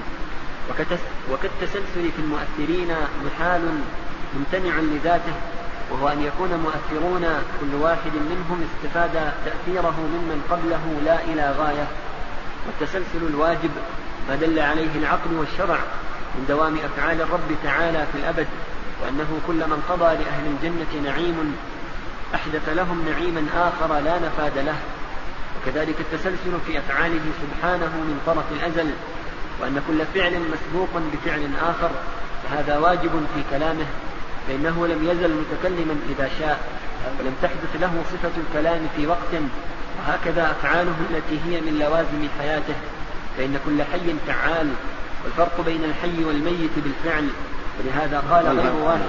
[SPEAKER 1] وكالتسلسل في المؤثرين محال ممتنع لذاته، وهو أن يكون مؤثرون كل واحد منهم استفاد تأثيره ممن قبله لا إلى غاية. والتسلسل الواجب ما دل عليه العقل والشرع من دوام أفعال الرب تعالى في الأبد، وأنه كل من قضى لأهل الجنة نعيم أحدث لهم نعيما آخر لا نفاد له. وكذلك التسلسل في أفعاله سبحانه من طرف الأزل، وأن كل فعل مسبوق بفعل آخر، فهذا واجب في كلامه، فإنه لم يزل متكلما إذا شاء، ولم تحدث له صفة الكلام في وقت. وهكذا أفعاله التي هي من لوازم حياته، فإن كل حي فعال، والفرق بين الحي والميت بالفعل. ولهذا قال غير واحد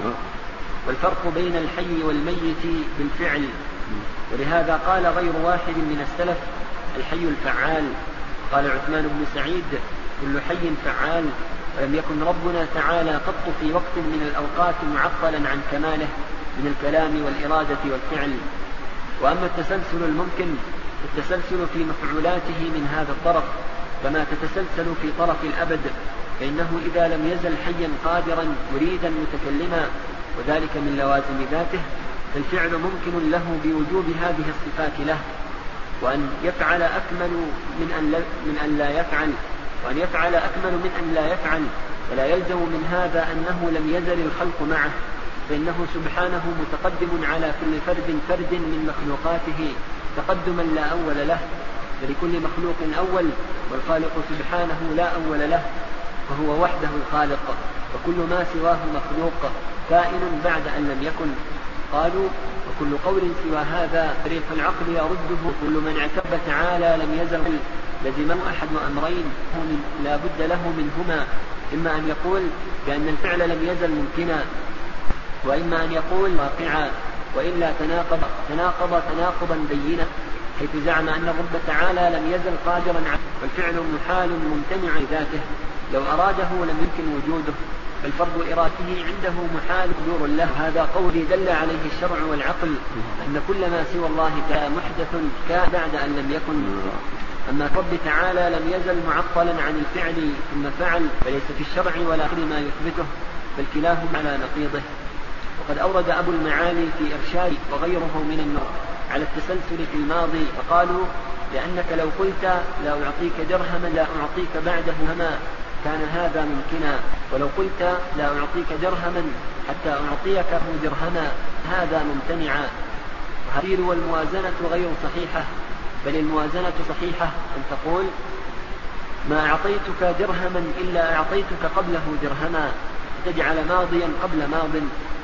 [SPEAKER 1] والفرق بين الحي والميت بالفعل ولهذا قال غير واحد من السلف الحي الفعال. قال عثمان بن سعيد كل حي فعال، ولم يكن ربنا تعالى قط في وقت من الأوقات معطلا عن كماله من الكلام والإرادة والفعل. وأما التسلسل الممكن التسلسل في مفعولاته من هذا الطرف كما تتسلسل في طرف الأبد، فإنه إذا لم يزل حيا قادرا مريدا متكلما وذلك من لوازم ذاته، فالفعل ممكن له بوجوب هذه الصفات له. وأن يفعل أكمل من أن, من أن لا يفعل وأن يفعل أكمل من أن لا يفعل، ولا يلزم من هذا أنه لم يزل الخلق معه، فإنه سبحانه متقدم على كل فرد فرد من مخلوقاته تقدما لا أول له، فلكل مخلوق أول، والخالق سبحانه لا أول له، فهو وحده الخالق، وكل ما سواه مخلوق كائن بعد أن لم يكن. قالوا وكل قول سوى هذا طريق العقل يرده. كل من اعتب تعالى لم يزل لزمه أحد أمرين لا بد له منهما، إما أن يقول بأن الفعل لم يزل ممكنا، وإما أن يقول واقعا، وإلا تناقض تناقض تناقضا بينا، حيث زعم أن الرب تعالى لم يزل قادرا عنه، والفعل محال ممتنع ذاته لو أراده لم يمكن وجوده، بل فرض إرادته عنده محال قدور له. هذا قولي دل عليه الشرع والعقل أن كل ما سوى الله تعالى محدث كان بعد أن لم يكن. أما الرب تعالى لم يزل معطلا عن الفعل ثم فعل، فليس في الشرع ولا غير ما يثبته، بل كلاهما على نقيضه. وقد أورد أبو المعالي في إرشاد وغيره من النور على التسلسل في الماضي، فقالوا لأنك لو قلت لا أعطيك درهما لا أعطيك بعده هما كان هذا ممكنا، ولو قلت لا أعطيك درهما حتى أعطيك درهما هذا ممتنعا. وهذه والموازنة غير صحيحة، بل الموازنة صحيحة أن تقول ما أعطيتك درهما إلا أعطيتك قبله درهما، تجعل ماضيا قبل ماض،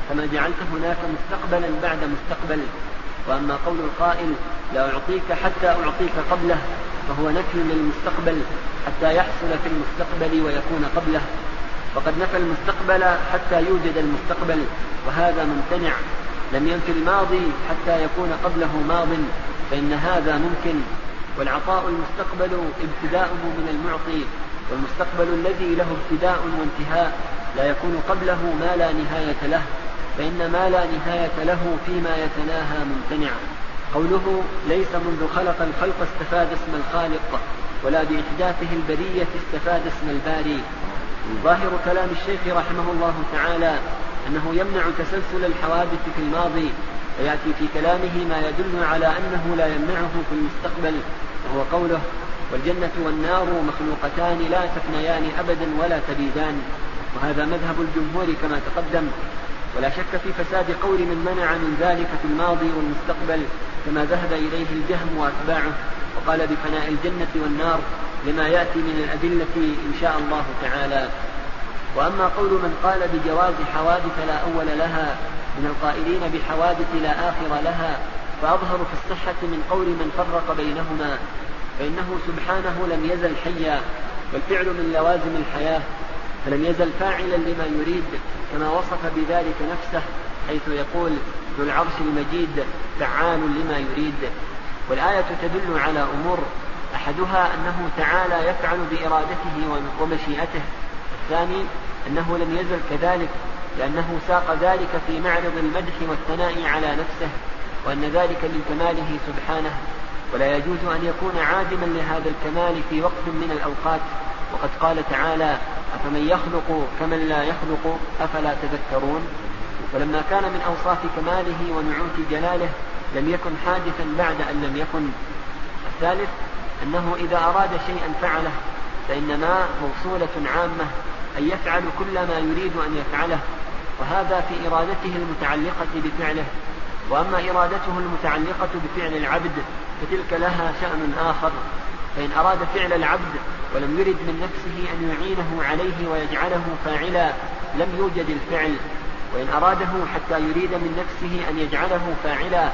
[SPEAKER 1] كما جعلت هناك مستقبلا بعد مستقبل. وأما قول القائل لا أعطيك حتى أعطيك قبله فهو نفي للمستقبل حتى يحصل في المستقبل ويكون قبله، فقد نفى المستقبل حتى يوجد المستقبل، وهذا ممتنع. لم ينفي الماضي حتى يكون قبله ماض، فإن هذا ممكن. والعطاء المستقبل ابتداؤه من المعطي، والمستقبل الذي له ابتداء وانتهاء لا يكون قبله ما لا نهاية له، فإن ما لا نهاية له فيما يتناهى ممتنع. قوله ليس منذ خلق الخلق استفاد اسم الخالق، ولا بإحداثه البرية استفاد اسم الباري. ظاهر كلام الشيخ رحمه الله تعالى أنه يمنع تسلسل الحوادث في الماضي، ويأتي في كلامه ما يدل على أنه لا يمنعه في المستقبل، وهو قوله والجنة والنار مخلوقتان لا تفنيان أبدا ولا تبيدان. وهذا مذهب الجمهور كما تقدم، ولا شك في فساد قول من منع من ذلك في الماضي والمستقبل، كما ذهب إليه الجهم وأتباعه، وقال بفناء الجنة والنار لما يأتي من الأدلة إن شاء الله تعالى. وأما قول من قال بجواز حوادث لا أول لها من القائلين بحوادث لا آخر لها، فأظهر في الصحة من قول من فرق بينهما، فإنه سبحانه لم يزل حيا، والفعل من لوازم الحياة، فلم يزل فاعلا لما يريد، كما وصف بذلك نفسه حيث يقول ذو العرش المجيد فعال لما يريد. والآية تدل على أمور، أحدها أنه تعالى يفعل بإرادته ومشيئته، الثاني أنه لم يزل كذلك لأنه ساق ذلك في معرض المدح والثناء على نفسه، وأن ذلك من كماله سبحانه، ولا يجوز أن يكون عادما لهذا الكمال في وقت من الأوقات. وقد قال تعالى أفمن يخلق كمن لا يخلق أفلا تذكرون. ولما كان من أوصاف كماله ونعوت جلاله لم يكن حادثا بعد أن لم يكن. الثالث أنه إذا أراد شيئا فعله، فإنما موصولة عامة أن يفعل كل ما يريد أن يفعله، وهذا في إرادته المتعلقة بفعله. وأما إرادته المتعلقة بفعل العبد فتلك لها شأن آخر، فإن أراد فعل العبد ولم يرد من نفسه أن يعينه عليه ويجعله فاعلا لم يوجد الفعل، وإن أراده حتى يريد من نفسه أن يجعله فاعلا.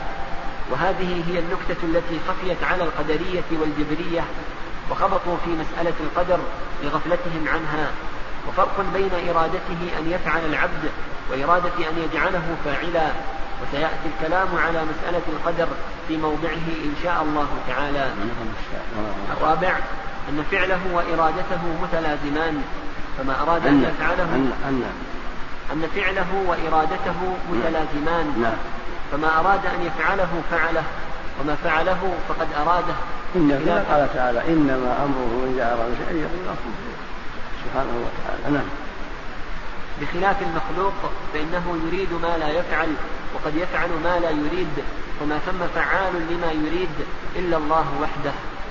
[SPEAKER 1] وهذه هي النكتة التي خفيت على القدرية والجبرية، وخبطوا في مسألة القدر لغفلتهم عنها. وفرق بين إرادته أن يفعل العبد وإرادة أن يجعله فاعلا، وسيأتي الكلام على مسألة القدر في موضعه إن شاء الله تعالى. الرابع أن فعله وإرادته متلازمان، فما أراد أن يفعله أن فعله وإرادته متلازمان، فما أراد أن يفعله فعله، وما فعله فقد أراده.
[SPEAKER 2] إنما قال تعالى إنما أمره إذا أراد شيئا يقول له سبحانه وتعالى. نعم.
[SPEAKER 1] بخلاف المخلوق فإنه يريد ما لا يفعل، وقد يفعل ما لا يريد، وما ثم فعال لما يريد إلا الله وحده.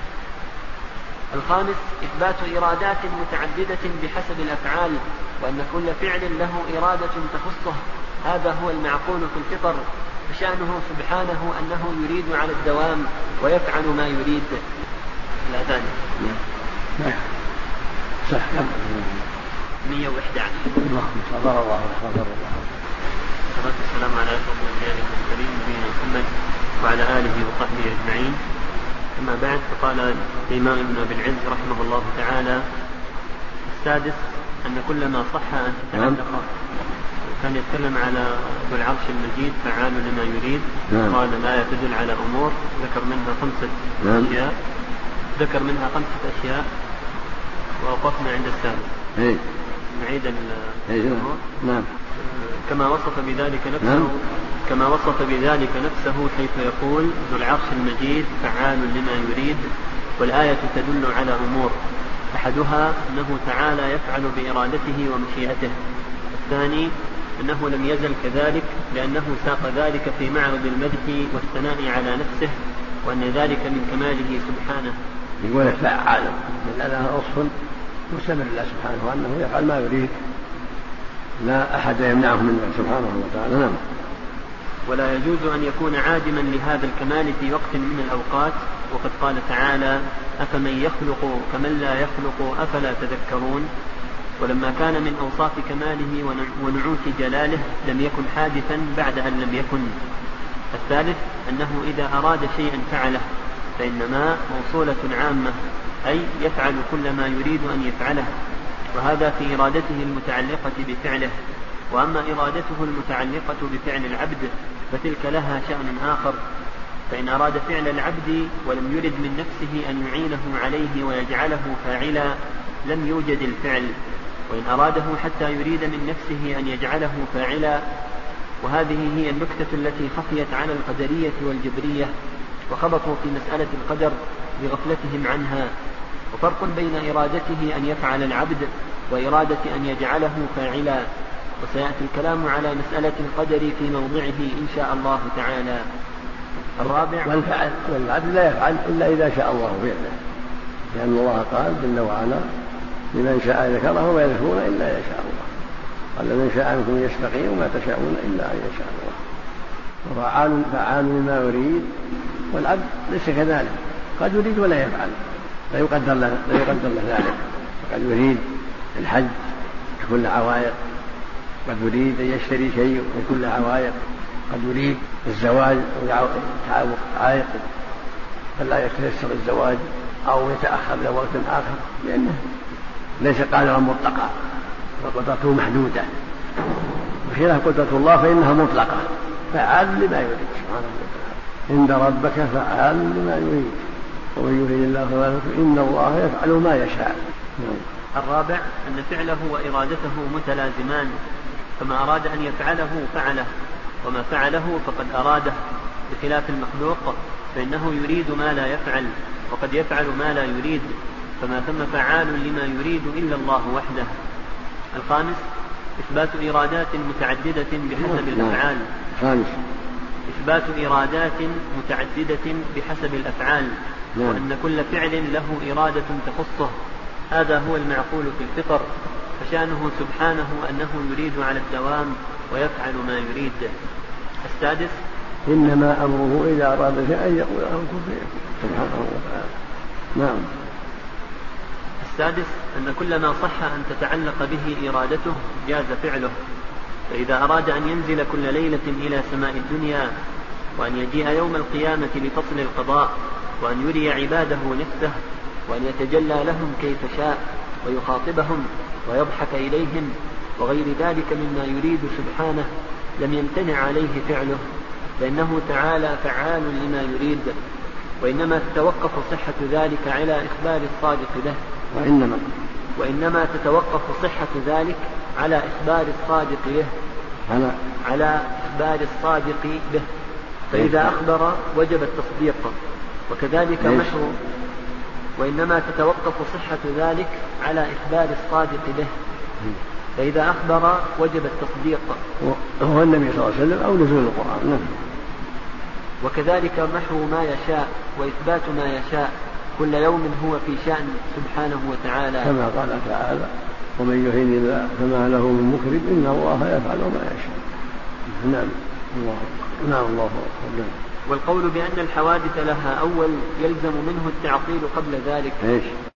[SPEAKER 1] الخامس إثبات إرادات متعددة بحسب الأفعال، وأن كل فعل له إرادة تخصه، هذا هو المعقول في الفطر، فشأنه سبحانه أنه يريد على الدوام ويفعل ما يريد. الأذان
[SPEAKER 2] صح.
[SPEAKER 1] مئة وإحدى عشر.
[SPEAKER 2] اللهم صل على الله وسلم الله.
[SPEAKER 1] والصلاة والسلام على أشرف الأنبياء والمرسلين نبينا محمد وعلى آله وصحبه أجمعين. أما بعد، فقال الإمام ابن أبي العز رحمه الله تعالى: السادس أن كل ما صح أن تتعلق، كان يتكلم على ذو العرش المجيد فعال لما يريد، قال الآية تدل على أمور، ذكر منها خمسة أشياء ذكر منها خمسة أشياء ووقفنا عند السادس. نعيد الأمور.
[SPEAKER 2] نعم.
[SPEAKER 1] كما وصف بذلك نفسه كما وصف بذلك نفسه حيث يقول ذو العرش المجيد فعال لما يريد، والآية تدل على أمور، أحدها أنه تعالى يفعل بإرادته ومشيئته، الثاني أنه لم يزل كذلك لأنه ساق ذلك في معرض المدح والثناء على نفسه، وأن ذلك من كماله سبحانه.
[SPEAKER 2] يقول فعال لأنها أصف مستمر الله سبحانه وأنه يفعل ما يريد، لا أحد يمنعه من سبحانه وتعالى. نعم.
[SPEAKER 1] ولا يجوز أن يكون عادما لهذا الكمال في وقت من الأوقات، وقد قال تعالى: أفمن يخلق كمن لا يخلق أفلا تذكرون. ولما كان من أوصاف كماله ونعوت جلاله لم يكن حادثا بعد أن لم يكن. الثالث أنه إذا أراد شيئا فعله فإن ما موصولة عامة، أي يفعل كل ما يريد أن يفعله، وهذا في إرادته المتعلقة بفعله. وأما إرادته المتعلقة بفعل العبد فتلك لها شأن آخر، فإن أراد فعل العبد ولم يرد من نفسه أن يعينه عليه ويجعله فاعلا لم يوجد الفعل، وإن أراده حتى يريد من نفسه أن يجعله فاعلا. وهذه هي النكتة التي خفيت على القدرية والجبرية وخبطوا في مسألة القدر بغفلتهم عنها. وفرق بين إرادته أن يفعل العبد وإرادة أن يجعله فاعلا، وسيأتي الكلام على مسألة القدر في موضعه إن شاء الله تعالى. الرابع
[SPEAKER 2] والفعل والعبد لا يفعل إلا إذا شاء الله فعله، لأن الله قال جل وعلا لمن شاء ذكره وما يذكرون إلا يشاء الله، قال من شاء منكم يستقيم وما تشاءون إلا أن يشاء الله. وفعال فعال لما يريد، والعبد ليس كذلك، قد يريد ولا يفعل، لا يقدر له لا يقدر له ذلك. قد يريد الحج بكل عوائق، قد يريد أن يشتري شيء بكل عوائق، قد يريد الزواج ويتعوق عائق فلا يتيسر الزواج أو يتأخر لوقت آخر، لأنه ليس قادرا مطلقا وقدرته محدودة، بخلاف قدرة الله فإنها مطلقة فعال لما يريد سبحانه وتعالى. عند ربك فعال لما يريد ومن يريد الله فذلك إن الله يفعل ما يشاء.
[SPEAKER 1] الرابع أن فعله وإرادته متلازمان، فما أراد أن يفعله فعله، وما فعله فقد أراده، بخلاف المخلوق فإنه يريد ما لا يفعل وقد يفعل ما لا يريد، فما ثم فعال لما يريد إلا الله وحده. الخامس إثبات إرادات متعددة بحسب الأفعال.
[SPEAKER 2] خامس
[SPEAKER 1] إثبات إرادات متعددة بحسب الأفعال، وأن كل فعل له إرادة تخصه، هذا هو المعقول في الفطر، فشانه سبحانه أنه يريد على الدوام ويفعل ما يريد. السادس
[SPEAKER 2] إنما أمره إذا أراد شيئا أن يقول له كن فيكون سبحانه وتعالى. نعم.
[SPEAKER 1] السادس أن كل ما صح أن تتعلق به إرادته جاز فعله، فإذا أراد أن ينزل كل ليلة إلى سماء الدنيا، وأن يجيء يوم القيامة لفصل القضاء، وأن يري عباده نفسه، وأن يتجلى لهم كيف شاء ويخاطبهم ويضحك إليهم وغير ذلك مما يريد سبحانه، لم يمتنع عليه فعله، فإنه تعالى فعال لما يريد، وإنما تتوقف صحة ذلك على إخبار الصادق له
[SPEAKER 2] وإنما
[SPEAKER 1] وإنما تتوقف صحة ذلك على إخبار الصادق به
[SPEAKER 2] على
[SPEAKER 1] على إخبار الصادق به فإذا أخبر وجب التصديق، وكذلك محو وإنما تتوقف صحة ذلك على إخبار الصادق به فإذا أخبر وجب التصديق،
[SPEAKER 2] هو النبي صلى الله عليه وسلم أو نزول القرآن.
[SPEAKER 1] وكذلك محو ما يشاء وإثبات ما يشاء، كل يوم هو في شأن سبحانه وتعالى،
[SPEAKER 2] كما قال تعالى ومن يهن الله فما له من مكرم إن الله يفعل ما يشاء. نعم الله نعم الله أكبر.
[SPEAKER 1] والقول بأن الحوادث لها أول يلزم منه التعطيل قبل ذلك.
[SPEAKER 2] إيش؟